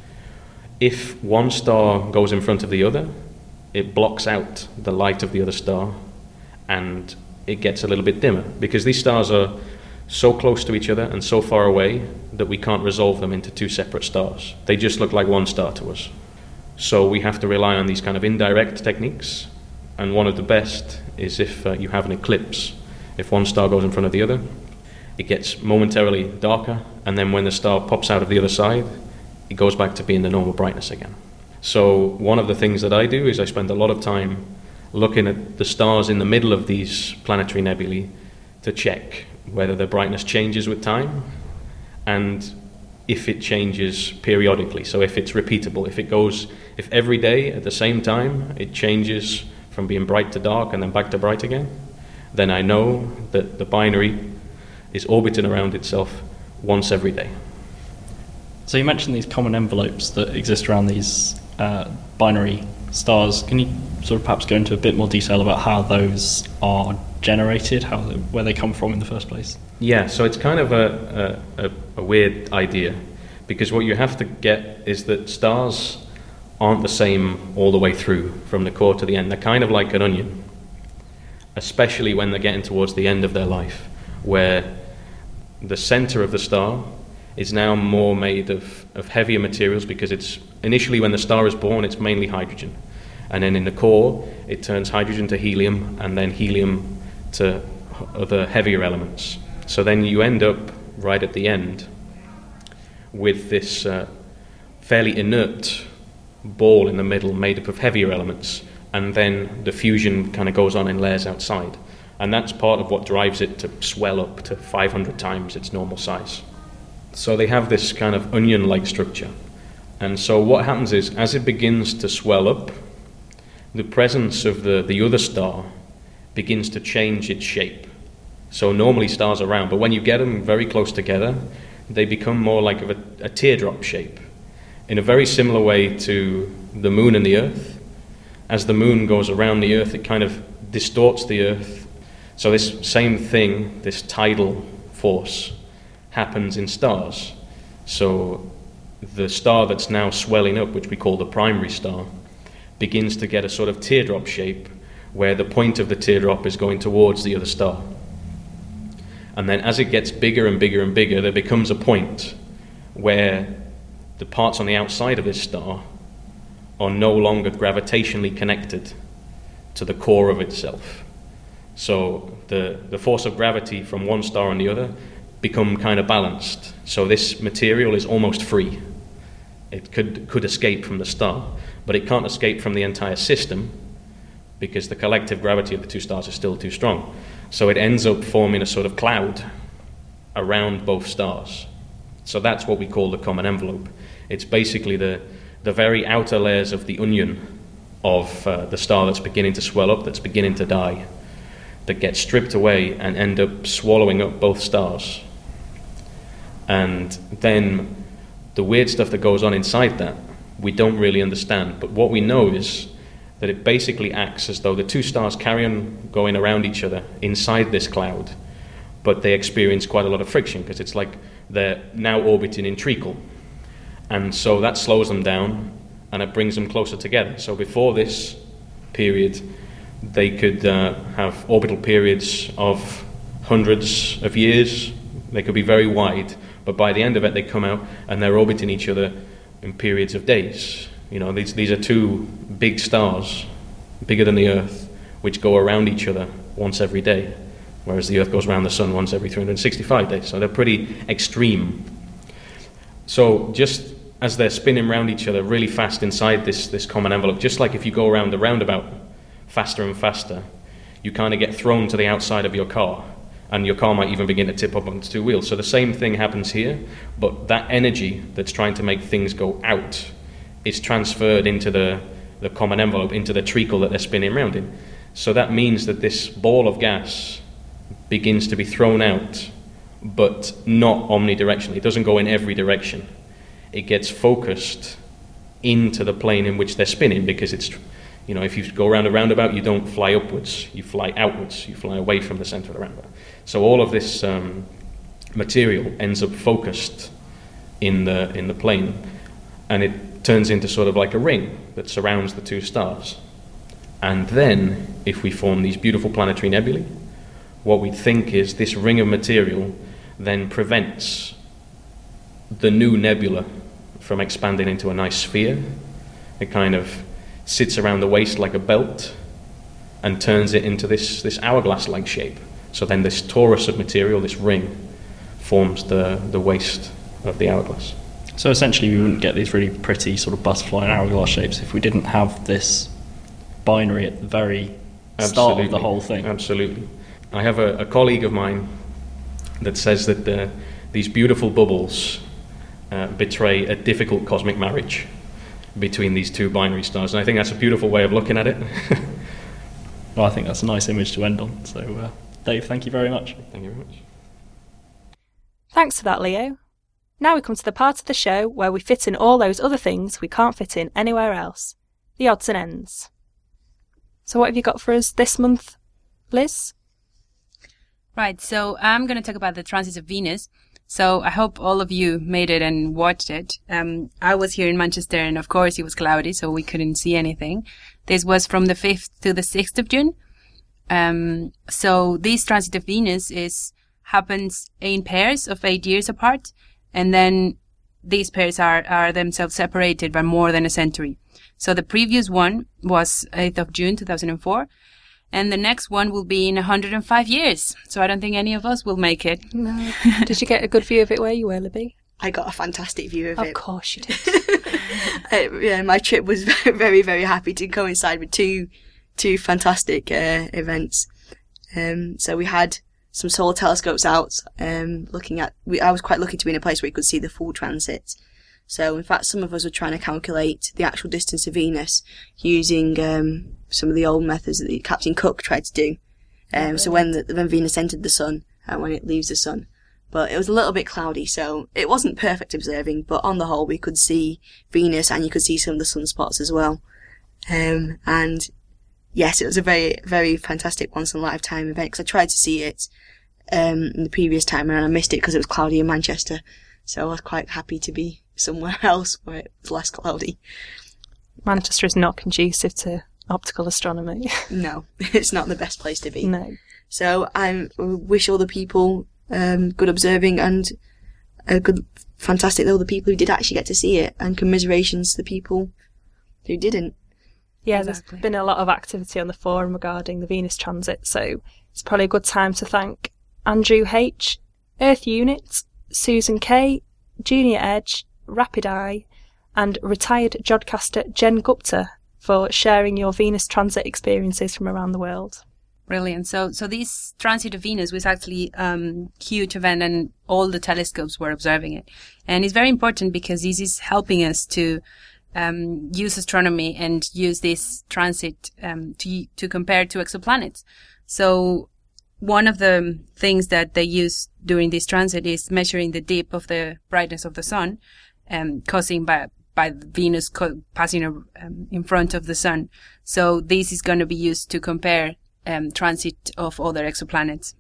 if one star goes in front of the other, it blocks out the light of the other star and it gets a little bit dimmer, because these stars are so close to each other and so far away that we can't resolve them into two separate stars. They just look like one star to us. So we have to rely on these kind of indirect techniques, and one of the best is if uh, you have an eclipse. If one star goes in front of the other, it gets momentarily darker, and then when the star pops out of the other side, it goes back to being the normal brightness again. So one of the things that I do is I spend a lot of time looking at the stars in the middle of these planetary nebulae to check whether their brightness changes with time, and if it changes periodically, so if it's repeatable, if it goes, if every day at the same time it changes from being bright to dark and then back to bright again, then I know that the binary is orbiting around itself once every day. So you mentioned these common envelopes that exist around these uh, binary stars. Can you sort of perhaps go into a bit more detail about how those are generated, how where they come from in the first place? Yeah, so it's kind of a, a, a weird idea, because what you have to get is that stars aren't the same all the way through, from the core to the end. They're kind of like an onion, especially when they're getting towards the end of their life, where the center of the star is now more made of, of heavier materials, because it's initially when the star is born it's mainly hydrogen, and then in the core it turns hydrogen to helium and then helium to other heavier elements. So then you end up right at the end with this uh, fairly inert ball in the middle made up of heavier elements, and then the fusion kind of goes on in layers outside, and that's part of what drives it to swell up to five hundred times its normal size. So they have this kind of onion-like structure. And so what happens is, as it begins to swell up, the presence of the, the other star begins to change its shape. So normally stars are round, but when you get them very close together, they become more like a, a teardrop shape, in a very similar way to the moon and the Earth. As the moon goes around the Earth, it kind of distorts the Earth So this same thing, this tidal force, happens in stars. So the star that's now swelling up, which we call the primary star, begins to get a sort of teardrop shape where the point of the teardrop is going towards the other star. And then as it gets bigger and bigger and bigger, there becomes a point where the parts on the outside of this star are no longer gravitationally connected to the core of itself. So the, the force of gravity from one star and the other become kind of balanced. So this material is almost free. It could could escape from the star, but it can't escape from the entire system because the collective gravity of the two stars is still too strong. So it ends up forming a sort of cloud around both stars. So that's what we call the common envelope. It's basically the, the very outer layers of the onion of uh, the star that's beginning to swell up, that's beginning to die, that get stripped away and end up swallowing up both stars. And then the weird stuff that goes on inside that, we don't really understand. But what we know is that it basically acts as though the two stars carry on going around each other inside this cloud, but they experience quite a lot of friction because it's like they're now orbiting in treacle. And so that slows them down and it brings them closer together. So before this period, they could uh, have orbital periods of hundreds of years. They could be very wide, but by the end of it, they come out and they're orbiting each other in periods of days. You know, these these are two big stars, bigger than the Earth, which go around each other once every day, whereas the Earth goes around the Sun once every three hundred sixty-five days. So they're pretty extreme. So just as they're spinning around each other really fast inside this, this common envelope, just like if you go around the roundabout faster and faster, you kind of get thrown to the outside of your car, and your car might even begin to tip up on its two wheels. So the same thing happens here, but that energy that's trying to make things go out is transferred into the, the common envelope, into the treacle that they're spinning around in. So that means that this ball of gas begins to be thrown out, but not omnidirectionally. It doesn't go in every direction. It gets focused into the plane in which they're spinning, because it's, you know, if you go around a roundabout, you don't fly upwards, you fly outwards, you fly away from the center of the roundabout. So all of this um, material ends up focused in the in the plane, and it turns into sort of like a ring that surrounds the two stars. And then, if we form these beautiful planetary nebulae, what we think is this ring of material then prevents the new nebula from expanding into a nice sphere. It kind of sits around the waist like a belt and turns it into this, this hourglass-like shape. So then this torus of material, this ring, forms the, the waist of the hourglass. So essentially we wouldn't get these really pretty sort of butterfly and hourglass shapes if we didn't have this binary at the very start of the whole thing. Absolutely. I have a, a colleague of mine that says that the, these beautiful bubbles uh, betray a difficult cosmic marriage between these two binary stars, and I think that's a beautiful way of looking at it. Well, I think that's a nice image to end on. So, uh, Dave, thank you very much. Thank you very much. Thanks for that, Leo. Now we come to the part of the show where we fit in all those other things we can't fit in anywhere else, the odds and ends. So what have you got for us this month, Liz? Right, so I'm going to talk about the transit of Venus. So I hope all of you made it and watched it. Um, I was here in Manchester, and of course it was cloudy, so we couldn't see anything. This was from the fifth to the sixth of June. Um, so this transit of Venus is happens in pairs of eight years apart, and then these pairs are, are themselves separated by more than a century. So the previous one was eighth of June two thousand four, and the next one will be in one hundred five years. So I don't think any of us will make it. No. Did you get a good view of it where you were, Libby? I got a fantastic view of, of it. Of course you did. uh, yeah, my trip was very, very, very happy to coincide with two, two fantastic uh, events. Um, so we had some solar telescopes out, um, looking at. We, I was quite lucky to be in a place where you could see the full transit. So, in fact, some of us were trying to calculate the actual distance of Venus using um, some of the old methods that Captain Cook tried to do. Um, so when the, when Venus entered the sun and when it leaves the sun. But it was a little bit cloudy, so it wasn't perfect observing, but on the whole we could see Venus and you could see some of the sunspots as well. Um, and yes, it was a very, very fantastic once-in-a-lifetime event, because I tried to see it um, in the previous time, and I missed it because it was cloudy in Manchester. So I was quite happy to be somewhere else where it was less cloudy. Manchester is not conducive to optical astronomy. No, it's not the best place to be. No. So I wish all the people um, good observing, and a good, fantastic all the people who did actually get to see it, and commiserations to the people who didn't. Yeah, Exactly. there's been a lot of activity on the forum regarding the Venus transit, so it's probably a good time to thank Andrew H, Earth Unit, Susan K, Junior Edge, Rapid Eye, and retired Jodcaster Jen Gupta for sharing your Venus transit experiences from around the world. Brilliant. So, so this transit of Venus was actually um huge event, and all the telescopes were observing it. And it's very important because this is helping us to um use astronomy and use this transit um to to compare to exoplanets. So, one of the things that they use during this transit is measuring the dip of the brightness of the sun, um, causing by by Venus co- passing um, in front of the sun. So this is going to be used to compare um, transit of other exoplanets.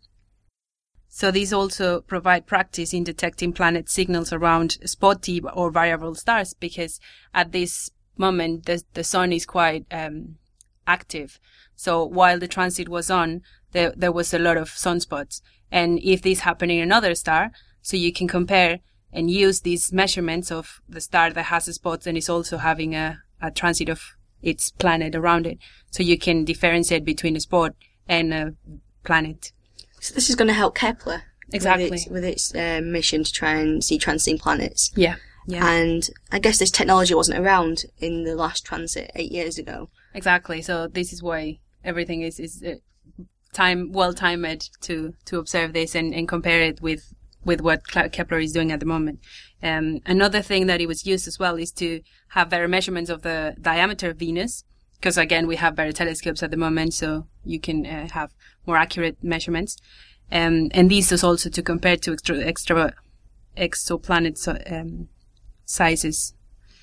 So these also provide practice in detecting planet signals around spotty or variable stars, because at this moment the the sun is quite um, active. So while the transit was on, there there was a lot of sunspots. And if this happened in another star, so you can compare and use these measurements of the star that has the spots and is also having a, a transit of its planet around it. So you can differentiate between a spot and a planet. So this is going to help Kepler. Exactly. With its, with its uh, mission to try and see transiting planets. Yeah. Yeah. And I guess this technology wasn't around in the last transit eight years ago. Exactly. So this is why everything is, is uh, time, well timed to, to observe this and, and compare it with with what Kepler is doing at the moment. Um, another thing that it was used as well is to have better measurements of the diameter of Venus, because again, we have better telescopes at the moment, so you can uh, have more accurate measurements. Um, and this is also to compare to extra, extra exoplanet um, sizes.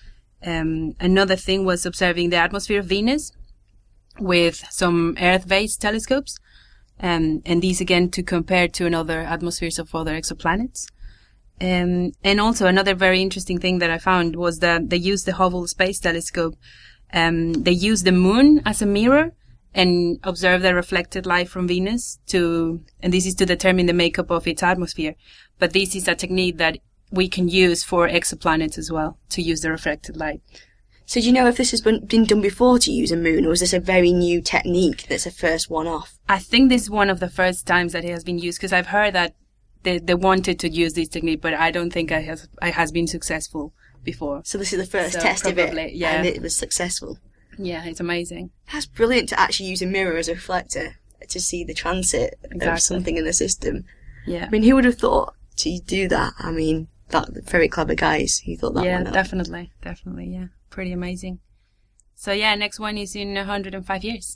Um, another thing was observing the atmosphere of Venus with some Earth-based telescopes. Um, and these again to compare to another atmospheres of other exoplanets. Um, and also another very interesting thing that I found was that they used the Hubble Space Telescope. Um, they used the moon as a mirror and observed the reflected light from Venus to, and this is to determine the makeup of its atmosphere. But this is a technique that we can use for exoplanets as well, to use the reflected light. So do you know if this has been, been done before to use a moon, or is this a very new technique that's a first one off? I think this is one of the first times that it has been used, because I've heard that they, they wanted to use this technique, but I don't think it has, it has been successful before. So this is the first So test probably, of it, yeah. and it was successful. Yeah, it's amazing. That's brilliant to actually use a mirror as a reflector to see the transit Exactly. of something in the system. Yeah. I mean, who would have thought to do that? I mean, that very clever guys who thought that yeah, one up. definitely, definitely, yeah. Pretty amazing. So yeah, next one is in one hundred five years.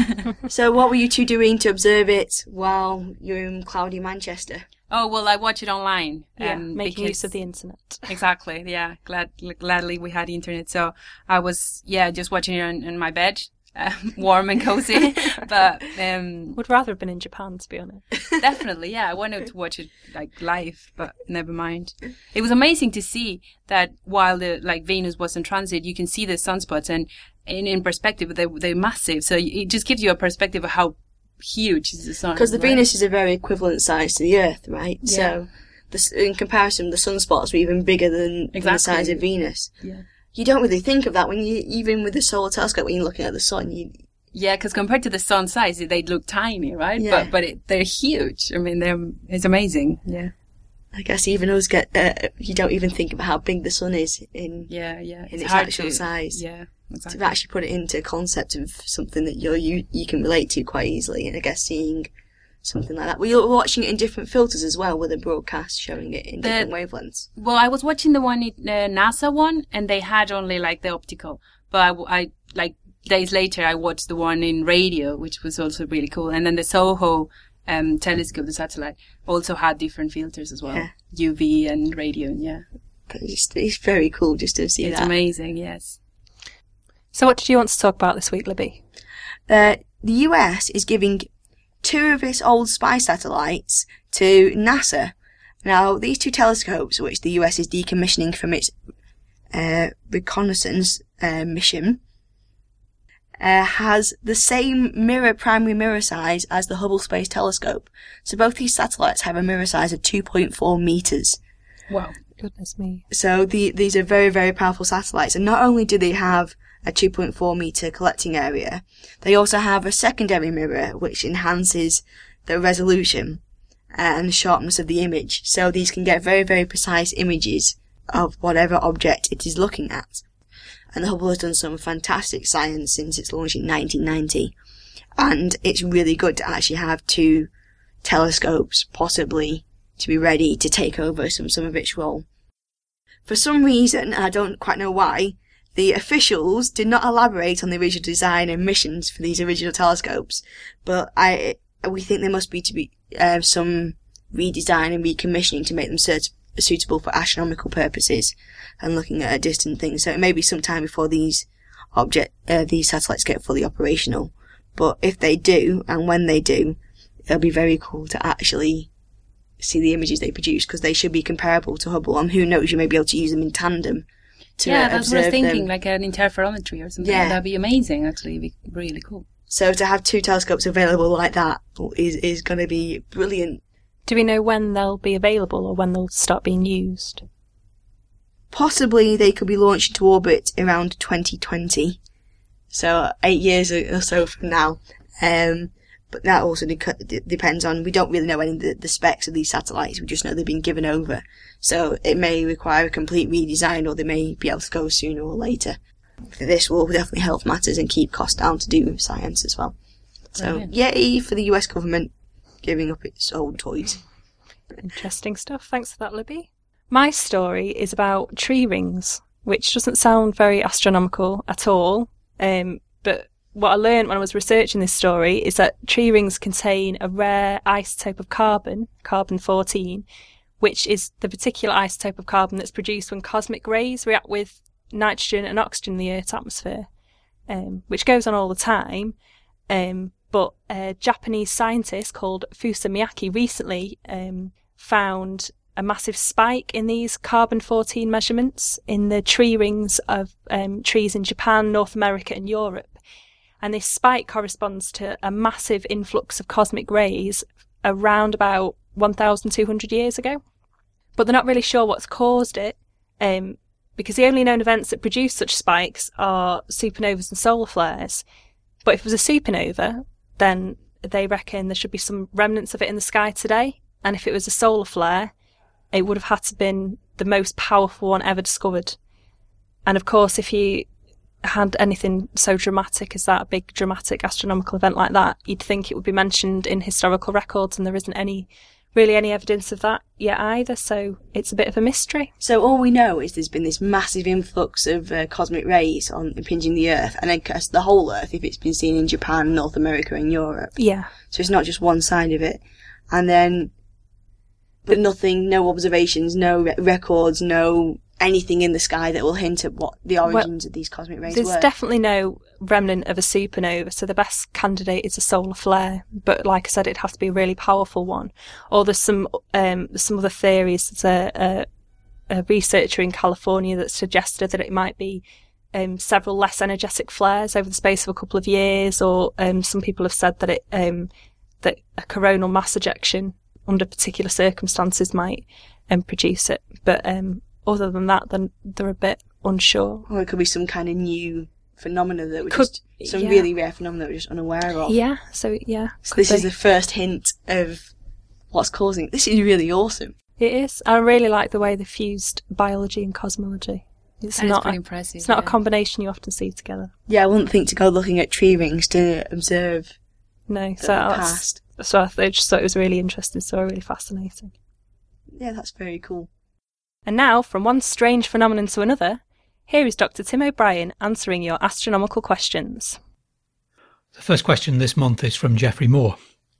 So what were you two doing to observe it while you're in cloudy Manchester? Oh, well, I watch it online. Yeah, um, making because- use of the internet. Exactly, yeah. Glad, gladly we had internet. So I was, yeah, just watching it on, in my bed, uh, warm and cozy. But um, Would rather have been in Japan, to be honest. definitely, yeah, I wanted to watch it like live, but never mind. It was amazing to see that while the like Venus was in transit, you can see the sunspots, and in, in perspective, they they're massive. So it just gives you a perspective of how huge is the sun. Because the right? Venus is a very equivalent size to the Earth, right? Yeah. So the, s- in comparison, the sunspots were even bigger than, than the Exactly. size of Venus. Yeah. You don't really think of that when you, even with the solar telescope, when you're looking at the sun, you, Yeah, because compared to the sun size, they look tiny, right? Yeah. But but it, they're huge. I mean, they're it's amazing. Yeah. I guess even us get, uh, you don't even think about how big the sun is in, Yeah, yeah. in its actual to, size. Yeah, exactly. To actually put it into a concept of something that you're, you you can relate to quite easily, and I guess seeing something like that. Well, you're watching it in different filters as well, with a broadcast showing it in The- different wavelengths. Well, I was watching the one, in, the NASA one, and they had only like the optical. But I, w- I- like days later, I watched the one in radio, which was also really cool. And then the SOHO um, telescope, the satellite, also had different filters as well, Yeah. U V and radio. Yeah, But It's, it's very cool just to see it's that. amazing. Yes. So what did you want to talk about this week, Libby? Uh, the U S is giving two of its old spy satellites to NASA. Now, these two telescopes, which the U S is decommissioning from its uh, reconnaissance uh, mission, uh, has the same mirror, primary mirror size as the Hubble Space Telescope. So both these satellites have a mirror size of two point four meters. Wow. Goodness me. So the, these are very, very powerful satellites. And not only do they have a two point four meter collecting area, they also have a secondary mirror which enhances the resolution and the sharpness of the image. So these can get very, very precise images of whatever object it is looking at. And the Hubble has done some fantastic science since its launch in nineteen ninety. And it's really good to actually have two telescopes possibly to be ready to take over some, some of its role. For some reason, and I don't quite know why, the officials did not elaborate on the original design and missions for these original telescopes, but I we think there must be to be uh, some redesign and recommissioning to make them cert- suitable for astronomical purposes and looking at a distant thing. So it may be some time before these object uh, these satellites get fully operational. But if they do, and when they do, it'll be very cool to actually see the images they produce, because they should be comparable to Hubble, and who knows, you may be able to use them in tandem to yeah, that's what I was thinking, them. like an interferometry or something. Yeah. That'd be amazing, actually. It'd be really cool. So to have two telescopes available like that is is going to be brilliant. Do we know when they'll be available or when they'll start being used? Possibly they could be launched into orbit around twenty twenty, so eight years or so from now. Um, but that also de- depends on, we don't really know any of the, the specs of these satellites, we just know they've been given over. So it may require a complete redesign, or they may be able to go sooner or later. This will definitely help matters and keep costs down to do science as well. So Brilliant. yay for the U S government giving up its old toys. Interesting stuff. Thanks for that, Libby. My story is about tree rings, which doesn't sound very astronomical at all. Um, but what I learned when I was researching this story is that tree rings contain a rare isotope of carbon, carbon fourteen, which is the particular isotope of carbon that's produced when cosmic rays react with nitrogen and oxygen in the Earth's atmosphere, um, which goes on all the time. Um, but a Japanese scientist called Fusa Miyake recently um, found a massive spike in these carbon fourteen measurements in the tree rings of um, trees in Japan, North America and Europe. And this spike corresponds to a massive influx of cosmic rays around about one thousand two hundred years ago. But they're not really sure what's caused it, um, because the only known events that produce such spikes are supernovas and solar flares. But if it was a supernova, then they reckon there should be some remnants of it in the sky today. And if it was a solar flare, it would have had to have been the most powerful one ever discovered. And of course, if you had anything so dramatic as that, a big dramatic astronomical event like that, you'd think it would be mentioned in historical records, and there isn't any really any evidence of that yet either, so it's a bit of a mystery. So all we know is there's been this massive influx of uh, cosmic rays on impinging the Earth, and then the whole Earth, if it's been seen in Japan, North America and Europe. Yeah. So it's not just one side of it. And then, but nothing, no observations, no re- records, no anything in the sky that will hint at what the origins well, of these cosmic rays there's were. There's definitely no remnant of a supernova, so the best candidate is a solar flare. But like I said, it'd have to be a really powerful one. Or there's some um, some other theories. There's a, a, a researcher in California that suggested that it might be um, several less energetic flares over the space of a couple of years. Or um, some people have said that it um, that a coronal mass ejection under particular circumstances might um, produce it. But um, other than that, then they're a bit unsure. Or it could be some kind of new phenomena that we're could, just, some yeah. really rare phenomena that we're just unaware of. Yeah, so yeah. So this be. is the first hint of what's causing it. This is really awesome. It is. I really like the way they fused biology and cosmology. It's that not is pretty a, impressive. It's not yeah. a combination you often see together. Yeah, I wouldn't think to go looking at tree rings to observe no, the, so the that's, past. So I, th- I just thought it was really interesting, so really fascinating. Yeah, that's very cool. And now, from one strange phenomenon to another, here is Doctor Tim O'Brien answering your astronomical questions. The first question this month is from Jeffrey Moore,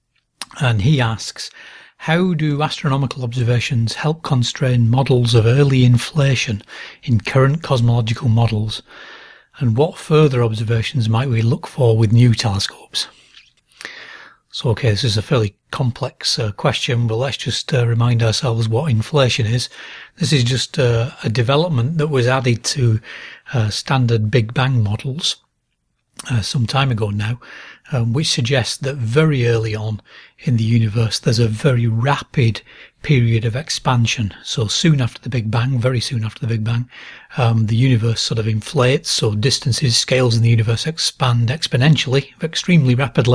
and he asks, how do astronomical observations help constrain models of early inflation in current cosmological models? And what further observations might we look for with new telescopes? So, okay, this is a fairly complex uh, question, but let's just uh, remind ourselves what inflation is. This is just uh, a development that was added to uh, standard Big Bang models uh, some time ago now, um, which suggests that very early on in the universe there's a very rapid period of expansion. So soon after the Big Bang, very soon after the Big Bang, um, the universe sort of inflates, so distances, scales in the universe expand exponentially, extremely rapidly,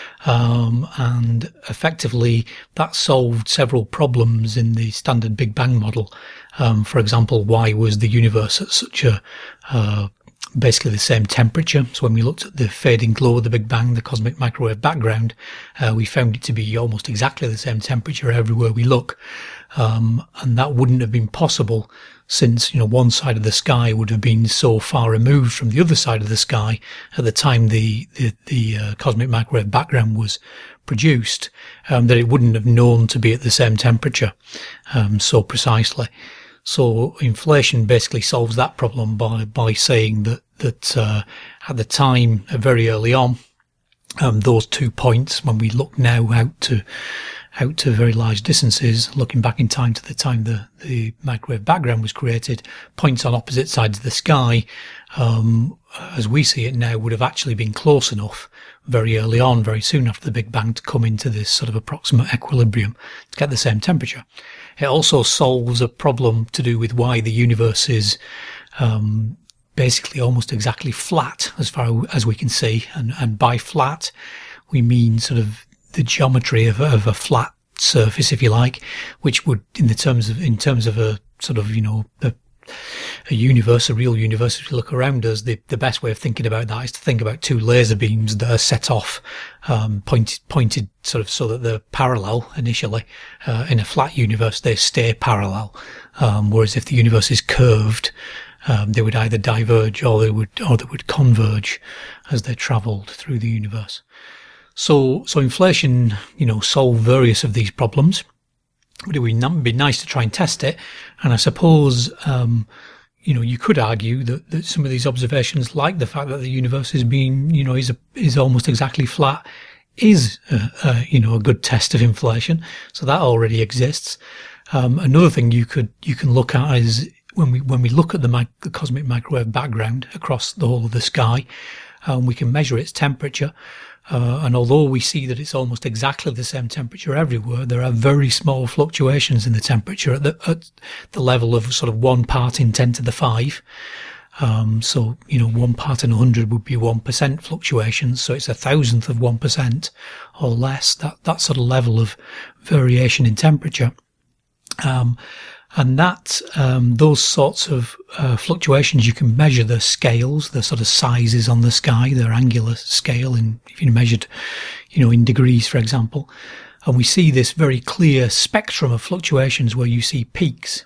um, and effectively that solved several problems in the standard Big Bang model. Um, for example, why was the universe at such a uh, basically the same temperature? So when we looked at the fading glow of the Big Bang, the cosmic microwave background, uh, we found it to be almost exactly the same temperature everywhere we look. Um, and that wouldn't have been possible since, you know, one side of the sky would have been so far removed from the other side of the sky at the time the, the, the uh, cosmic microwave background was produced, um, that it wouldn't have known to be at the same temperature, um, so precisely. So inflation basically solves that problem by, by saying that, that, uh, at the time, uh, very early on, um, those two points, when we look now out to, out to very large distances, looking back in time to the time the, the microwave background was created, points on opposite sides of the sky, um, as we see it now, would have actually been close enough very early on, very soon after the Big Bang, to come into this sort of approximate equilibrium to get the same temperature. It also solves a problem to do with why the universe is um, basically almost exactly flat as far as we can see. And, and by flat, we mean sort of the geometry of, of a flat surface, if you like, which would, in the terms of in terms of a sort of, you know, a, a universe, a real universe, if you look around us, the, the best way of thinking about that is to think about two laser beams that are set off, um, pointed, pointed sort of so that they're parallel initially. Uh, in a flat universe, they stay parallel. Um, whereas if the universe is curved, um, they would either diverge or they would, or they would converge as they traveled through the universe. So, so inflation, you know, solved various of these problems. But it would be nice to try and test it. And I suppose, um, you know, you could argue that, that some of these observations, like the fact that the universe is being, you know, is a, is almost exactly flat, is, a, a, you know, a good test of inflation. So that already exists. Um, another thing you could, you can look at is when we, when we look at the, mic- the cosmic microwave background across the whole of the sky, um, we can measure its temperature. Uh, and although we see that it's almost exactly the same temperature everywhere, there are very small fluctuations in the temperature at the, at the level of sort of one part in ten to the five. Um, so, you know, one part in a hundred would be one percent fluctuations. So it's a thousandth of one percent or less, that, that sort of level of variation in temperature. Um, And that, um, those sorts of uh, fluctuations, you can measure the scales, the sort of sizes on the sky, their angular scale, in, if you measured, you know, in degrees, for example. And we see this very clear spectrum of fluctuations where you see peaks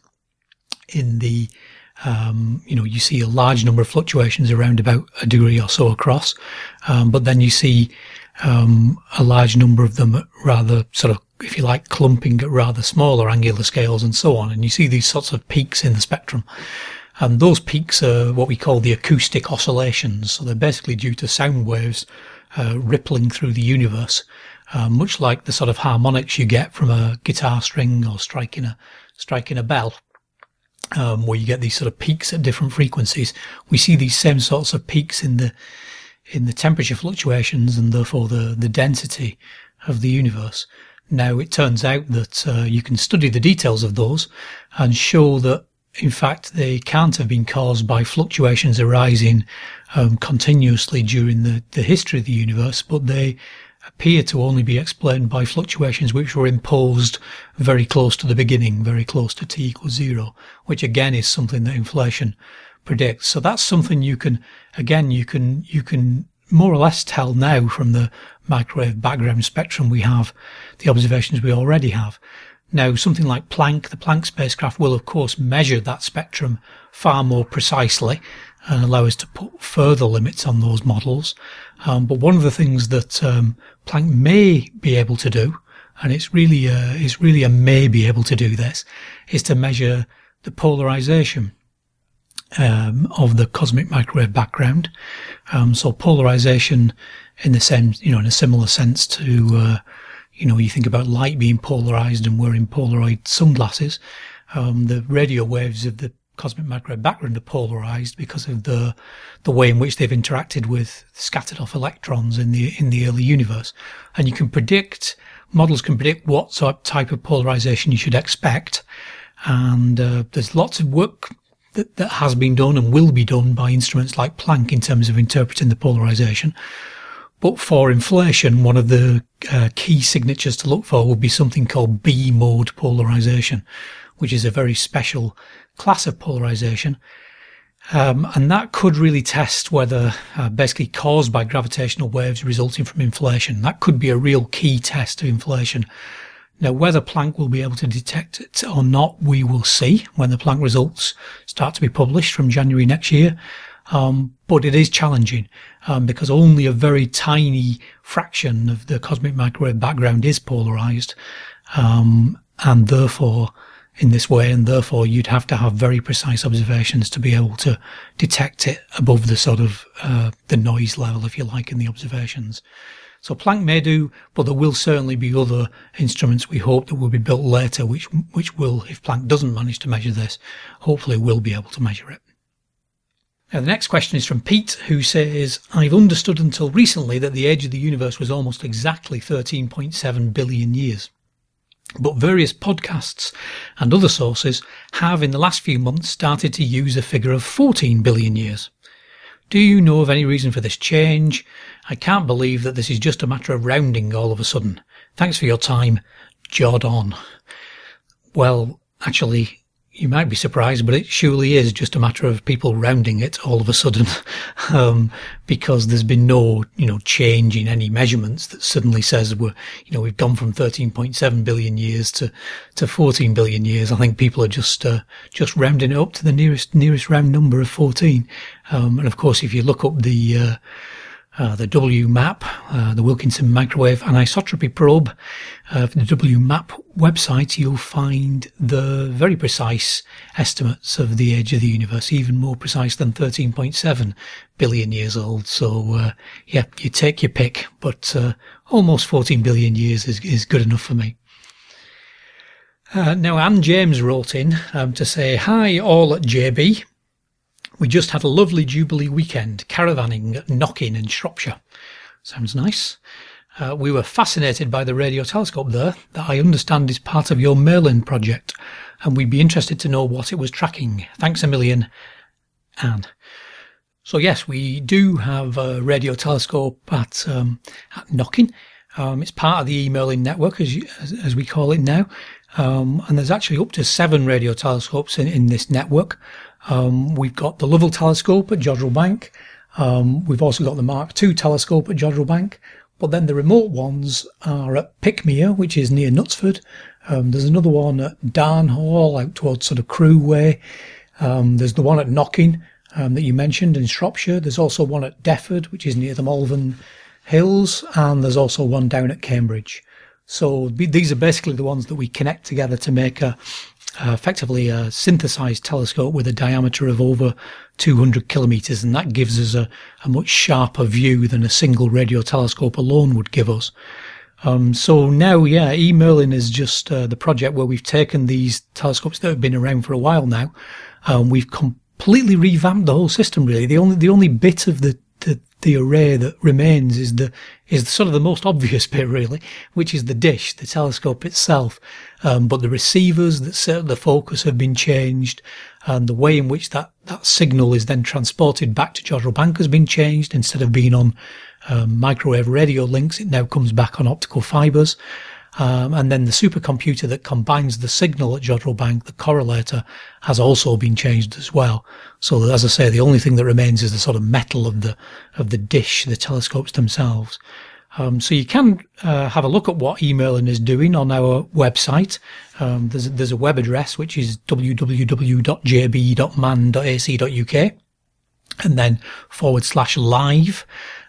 in the, um, you know, you see a large number of fluctuations around about a degree or so across. Um, but then you see um, a large number of them at rather sort of, if you like, clumping at rather smaller angular scales and so on. And you see these sorts of peaks in the spectrum. And those peaks are what we call the acoustic oscillations. So they're basically due to sound waves uh, rippling through the universe, uh, much like the sort of harmonics you get from a guitar string or striking a, striking a bell, um, where you get these sort of peaks at different frequencies. We see these same sorts of peaks in the, in the temperature fluctuations and therefore the, the density of the universe. Now, it turns out that uh, you can study the details of those and show that, in fact, they can't have been caused by fluctuations arising um, continuously during the, the history of the universe, but they appear to only be explained by fluctuations which were imposed very close to the beginning, very close to t equals zero, which again is something that inflation predicts. So that's something you can, again, you can, you can more or less tell now from the microwave background spectrum we have, the observations we already have. Now, something like Planck, the Planck spacecraft will of course measure that spectrum far more precisely and allow us to put further limits on those models. Um, but one of the things that um, Planck may be able to do, and it's really a, it's really a may be able to do this, is to measure the polarization um, of the cosmic microwave background. Um, so polarization in the same, you know, in a similar sense to, uh, you know, you think about light being polarized and wearing Polaroid sunglasses. Um, the radio waves of the cosmic microwave background are polarized because of the the way in which they've interacted with scattered off electrons in the in the early universe. And you can predict, models can predict what sort of type of polarization you should expect. And uh, there's lots of work that, that has been done and will be done by instruments like Planck in terms of interpreting the polarization. But for inflation, one of the uh, key signatures to look for would be something called B-mode polarization, which is a very special class of polarization. Um, and that could really test whether, uh, basically caused by gravitational waves resulting from inflation. That could be a real key test of inflation. Now, whether Planck will be able to detect it or not, we will see when the Planck results start to be published from January next year. Um, but it is challenging, um, because only a very tiny fraction of the cosmic microwave background is polarized. Um, and therefore, in this way, and therefore you'd have to have very precise observations to be able to detect it above the sort of uh, the noise level, if you like, in the observations. So Planck may do, but there will certainly be other instruments we hope that will be built later, which which will, if Planck doesn't manage to measure this, hopefully will be able to measure it. Now the next question is from Pete, who says, I've understood until recently that the age of the universe was almost exactly thirteen point seven billion years. But various podcasts and other sources have in the last few months started to use a figure of fourteen billion years. Do you know of any reason for this change? I can't believe that this is just a matter of rounding all of a sudden. Thanks for your time, Jordan. Well, actually, you might be surprised, but it surely is just a matter of people rounding it all of a sudden, um, because there's been no, you know, change in any measurements that suddenly says we're, you know, we've gone from thirteen point seven billion years to, to fourteen billion years. I think people are just, uh, just rounding it up to the nearest, nearest round number of fourteen. Um, and of course, if you look up the, uh, Uh, the W MAP, uh, the Wilkinson Microwave Anisotropy Probe, uh, the W MAP website, you'll find the very precise estimates of the age of the universe, even more precise than thirteen point seven billion years old. So, uh, yeah, you take your pick, but uh, almost fourteen billion years is, is good enough for me. Uh, now, Anne James wrote in um, to say, hi, all at J B. We just had a lovely Jubilee weekend, caravanning at Knockin in Shropshire. Sounds nice. Uh, we were fascinated by the radio telescope there, that I understand is part of your Merlin project, and we'd be interested to know what it was tracking. Thanks a million, Anne. So yes, we do have a radio telescope at, um, at Knockin. Um, it's part of the E-Merlin network, as, you, as, as we call it now. Um, and there's actually up to seven radio telescopes in, in this network. Um, we've got the Lovell telescope at Jodrell Bank. Um, we've also got the Mark two telescope at Jodrell Bank. But then the remote ones are at Pickmere, which is near Knutsford. Um, there's another one at Darnhall, out towards sort of Crewe way. Um, there's the one at Knockin um, that you mentioned in Shropshire. There's also one at Defford, which is near the Malvern Hills. And there's also one down at Cambridge. So these are basically the ones that we connect together to make a Uh, effectively a synthesized telescope with a diameter of over two hundred kilometers, and that gives us a, a much sharper view than a single radio telescope alone would give us. Um, so now, yeah, E-Merlin is just uh, the project where we've taken these telescopes that have been around for a while now. Um, we've completely revamped the whole system, really. The only the only bit of the the, the array that remains is the is sort of the most obvious bit, really, which is the dish, the telescope itself. Um, but the receivers, the, the focus have been changed, and the way in which that, that signal is then transported back to Jodrell Bank has been changed. Instead of being on um, microwave radio links, it now comes back on optical fibres. Um, and then the supercomputer that combines the signal at Jodrell Bank, the correlator, has also been changed as well. So, as I say, the only thing that remains is the sort of metal of the of the dish, the telescopes themselves. Um, so you can uh, have a look at what E-Merlin is doing on our website. Um, there's, there's a web address which is w w w dot j b dot man dot a c dot u k, and then forward slash live.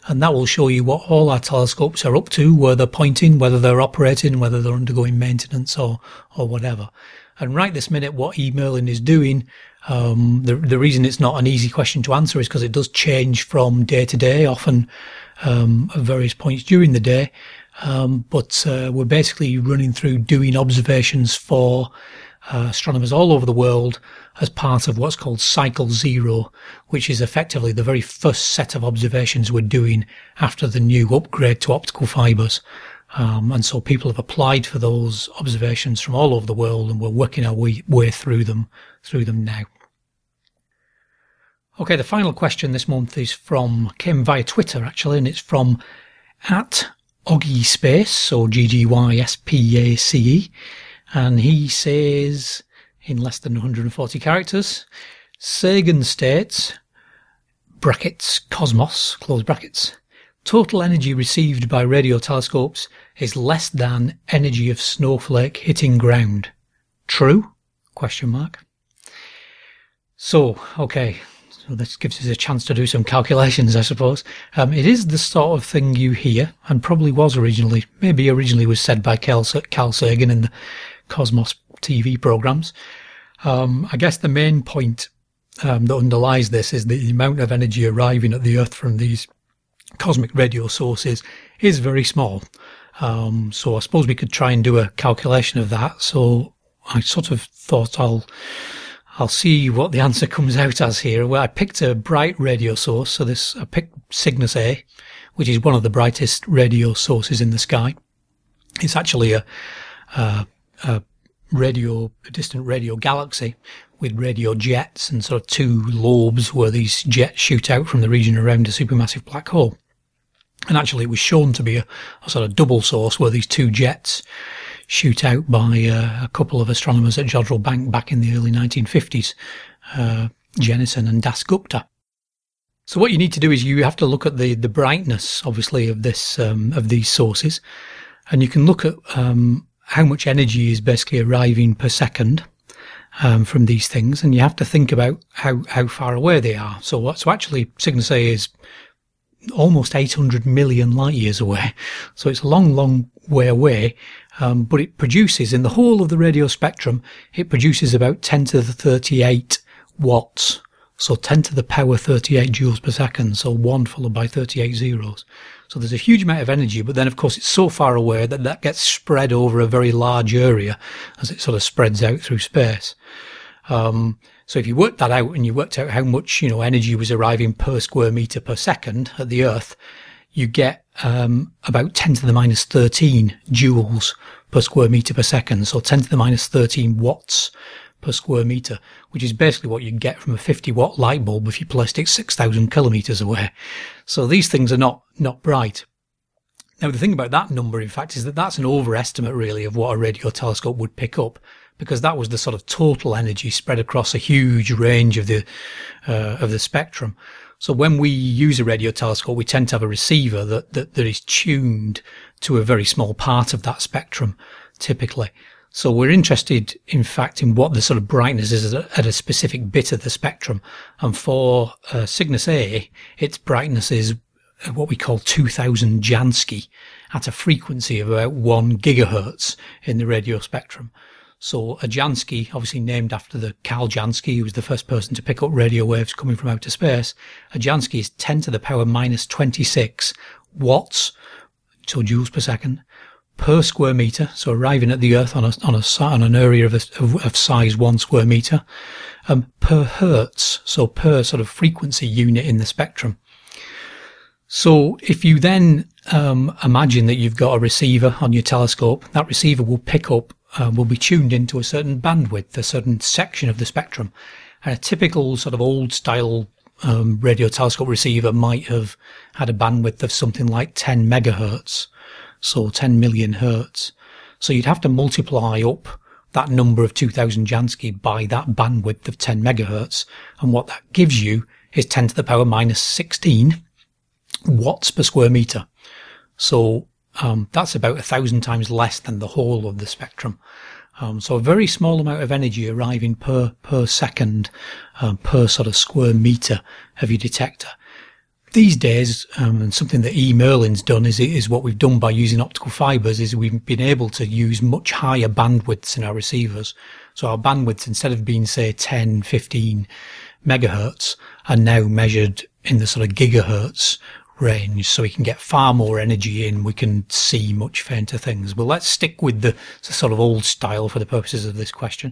And that will show you what all our telescopes are up to, where they're pointing, whether they're operating, whether they're undergoing maintenance or, or whatever. And right this minute, what e-Merlin is doing, um, the, the reason it's not an easy question to answer is because it does change from day to day, often um, at various points during the day. Um, but uh, we're basically running through doing observations for uh, astronomers all over the world as part of what's called Cycle Zero, which is effectively the very first set of observations we're doing after the new upgrade to optical fibres. Um, and so people have applied for those observations from all over the world, and we're working our way, way through them, through them now. Okay, the final question this month is from, came via Twitter actually, and it's from at Oggy Space, so G G Y S P A C E, and he says, in less than one hundred forty characters, Sagan states, brackets, cosmos, close brackets, total energy received by radio telescopes is less than energy of snowflake hitting ground. True? Question mark. So, okay, so this gives us a chance to do some calculations, I suppose. Um, it is the sort of thing you hear, and probably was originally, maybe originally was said by Carl, Carl Sagan in the Cosmos T V programs. Um, I guess the main point um, that underlies this is the amount of energy arriving at the Earth from these cosmic radio sources is very small. Um, so I suppose we could try and do a calculation of that. So I sort of thought I'll I'll see what the answer comes out as here. Well, I picked a bright radio source. So this I picked Cygnus A, which is one of the brightest radio sources in the sky. It's actually a, a, a radio, a distant radio galaxy with radio jets and sort of two lobes where these jets shoot out from the region around a supermassive black hole. And actually it was shown to be a, a sort of double source where these two jets shoot out by uh, a couple of astronomers at Jodrell Bank back in the early nineteen fifties, uh, Jennison and Dasgupta. So what you need to do is you have to look at the, the brightness, obviously, of this um, of these sources, and you can look at um, how much energy is basically arriving per second um, from these things, and you have to think about how, how far away they are. So what? So actually, Cygnus A is almost eight hundred million light years away. So it's a long, long way away, um, but it produces, in the whole of the radio spectrum, it produces about ten to the thirty-eight watts. So ten to the power thirty-eight joules per second. So one followed by thirty-eight zeros. So there's a huge amount of energy, but then of course it's so far away that that gets spread over a very large area as it sort of spreads out through space. Um, so if you worked that out and you worked out how much, you know, energy was arriving per square meter per second at the Earth, you get um, about ten to the minus thirteen joules per square meter per second. So ten to the minus thirteen watts per square meter, which is basically what you get from a fifty watt light bulb if you placed it six thousand kilometers away. So these things are not, not bright. Now, the thing about that number, in fact, is that that's an overestimate, really, of what a radio telescope would pick up, because that was the sort of total energy spread across a huge range of the uh, of the spectrum. So when we use a radio telescope, we tend to have a receiver that, that, that is tuned to a very small part of that spectrum, typically. So we're interested, in fact, in what the sort of brightness is at a specific bit of the spectrum. And for uh, Cygnus A, its brightness is what we call two thousand Jansky at a frequency of about one gigahertz in the radio spectrum. So a Jansky, obviously named after the Karl Jansky, who was the first person to pick up radio waves coming from outer space. A Jansky is ten to the power minus twenty-six watts, so joules per second, per square meter. So arriving at the Earth on a, on a, on an area of, a, of, of size one square meter, um, per hertz, so per sort of frequency unit in the spectrum. So if you then um, imagine that you've got a receiver on your telescope, that receiver will pick up, uh, will be tuned into a certain bandwidth, a certain section of the spectrum. And a typical sort of old style um, radio telescope receiver might have had a bandwidth of something like ten megahertz, so ten million hertz. So you'd have to multiply up that number of two thousand Jansky by that bandwidth of ten megahertz. And what that gives you is ten to the power minus sixteen watts per square meter. So um, that's about a thousand times less than the whole of the spectrum. Um, so a very small amount of energy arriving per per second, um, per sort of square meter of your detector. these days, um, and something that E. Merlin's done is is what we've done by using optical fibres is we've been able to use much higher bandwidths in our receivers. So our bandwidths, instead of being say ten, fifteen megahertz, are now measured in the sort of gigahertz range, so we can get far more energy in. We can see much fainter things. But let's stick with the, the sort of old style for the purposes of this question.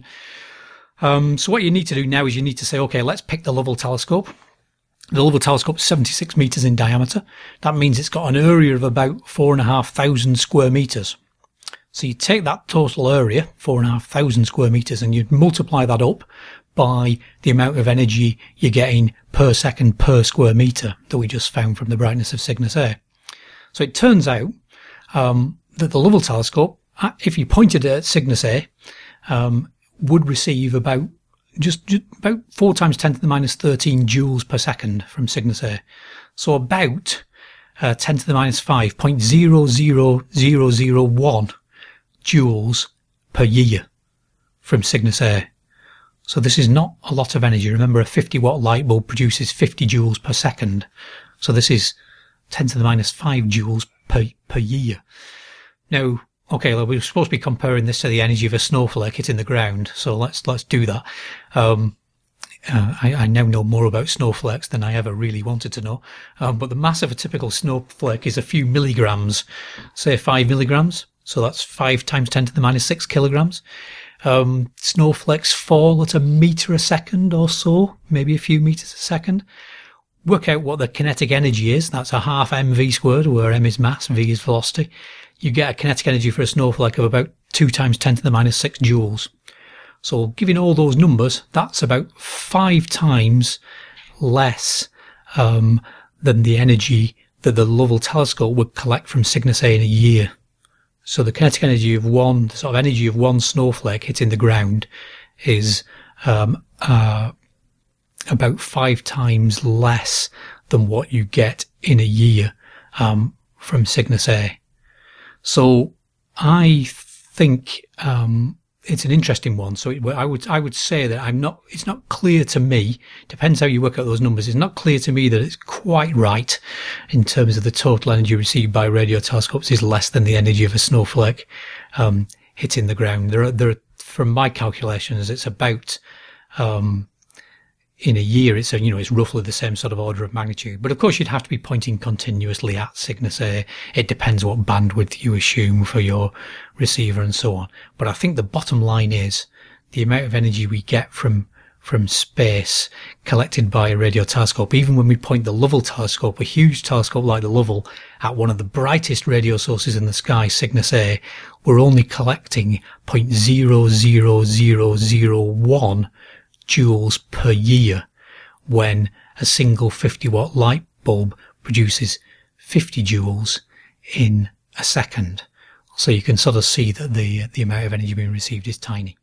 Um, so what you need to do now is you need to say, okay, let's pick the Lovell telescope. The Lovell telescope is seventy-six metres in diameter. That means it's got an area of about four and a half thousand square metres. So you take that total area, four and a half thousand square metres, and you multiply that up by the amount of energy you're getting per second per square metre that we just found from the brightness of Cygnus A. So it turns out um, that the Lovell telescope, if you pointed it at Cygnus A, um, would receive about just, just about four times ten to the minus thirteen joules per second from Cygnus A. So about uh, ten to the minus five, zero point zero zero zero zero one joules per year from Cygnus A. So this is not a lot of energy. Remember, a fifty watt light bulb produces fifty joules per second. So this is ten to the minus five joules per, per year. Now, okay, well, we're supposed to be comparing this to the energy of a snowflake hitting the ground. So let's, let's do that. Um, uh, I, I now know more about snowflakes than I ever really wanted to know. Um, but the mass of a typical snowflake is a few milligrams, say five milligrams. So that's five times ten to the minus six kilograms. Um, snowflakes fall at a metre a second or so, maybe a few metres a second. Work out what the kinetic energy is. That's a half mv squared, where m is mass, v is velocity. You get a kinetic energy for a snowflake of about two times ten to the minus six joules. So given all those numbers, that's about five times less um, than the energy that the Lovell telescope would collect from Cygnus A in a year. So the kinetic energy of one, the sort of energy of one snowflake hitting the ground is um, uh, about five times less than what you get in a year um, from Cygnus A. So I think um, it's an interesting one. So it, I would I would say that I'm not. It's not clear to me. Depends how you work out those numbers. It's not clear to me that it's quite right in terms of the total energy received by radio telescopes is less than the energy of a snowflake um, hitting the ground. There are, there are, from my calculations, it's about um, in a year. It's a, you know it's roughly the same sort of order of magnitude. But of course, you'd have to be pointing continuously at Cygnus A. It depends what bandwidth you assume for your receiver and so on. But I think the bottom line is the amount of energy we get from from space collected by a radio telescope. Even when we point the Lovell telescope, a huge telescope like the Lovell, at one of the brightest radio sources in the sky, Cygnus A, we're only collecting zero point zero zero zero zero one joules per year, when a single fifty watt light bulb produces fifty joules in a second. So you can sort of see that the the amount of energy being received is tiny.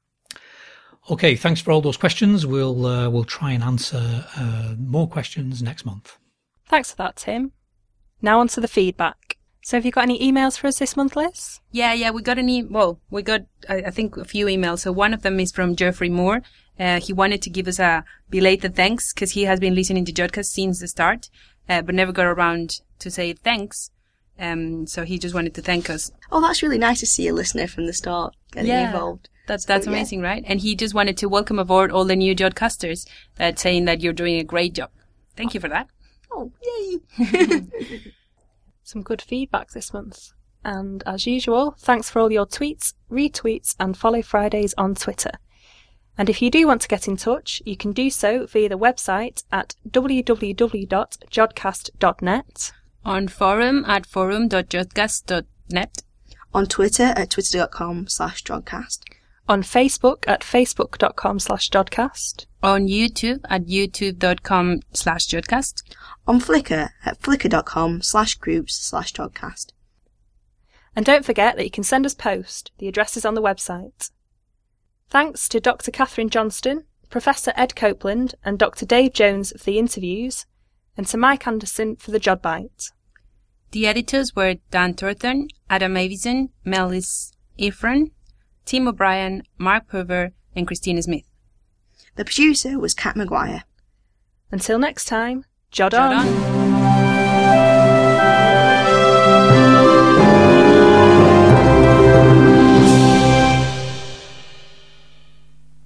Okay, thanks for all those questions. We'll uh, we'll try and answer uh, more questions next month. Thanks for that, Tim. Now on to the feedback. So have you got any emails for us this month, Liz? Yeah, yeah, we got an e- well, we got, I, I think, a few emails. So one of them is from Geoffrey Moore. Uh, he wanted to give us a belated thanks because he has been listening to Jodcast since the start, uh, but never got around to say thanks. Um, so he just wanted to thank us. Oh, that's really nice to see a listener from the start getting yeah, involved. That's that's so, amazing, yeah. right? And he just wanted to welcome aboard all the new Jodcasters, that saying that you're doing a great job. Thank you for that. Oh, yay! Some good feedback this month. And as usual, thanks for all your tweets, retweets, and follow Fridays on Twitter. And if you do want to get in touch, you can do so via the website at w w w dot jodcast dot net, on forum at forum dot jodcast dot net, on Twitter at twitter.com slash jodcast, on Facebook at facebook.com slash jodcast, on YouTube at youtube.com slash jodcast, on Flickr at flickr.com slash groups slash jodcast. And don't forget that you can send us post. The address is on the website. Thanks to Doctor Catherine Johnston, Professor Ed Copeland, and Doctor Dave Jones for the interviews, and to Mike Anderson for the Jodbite. The editors were Dan Thornton, Adam Avison, Melis Ephron, Tim O'Brien, Mark Purver, and Christina Smith. The producer was Kat Maguire. Until next time, Jod on.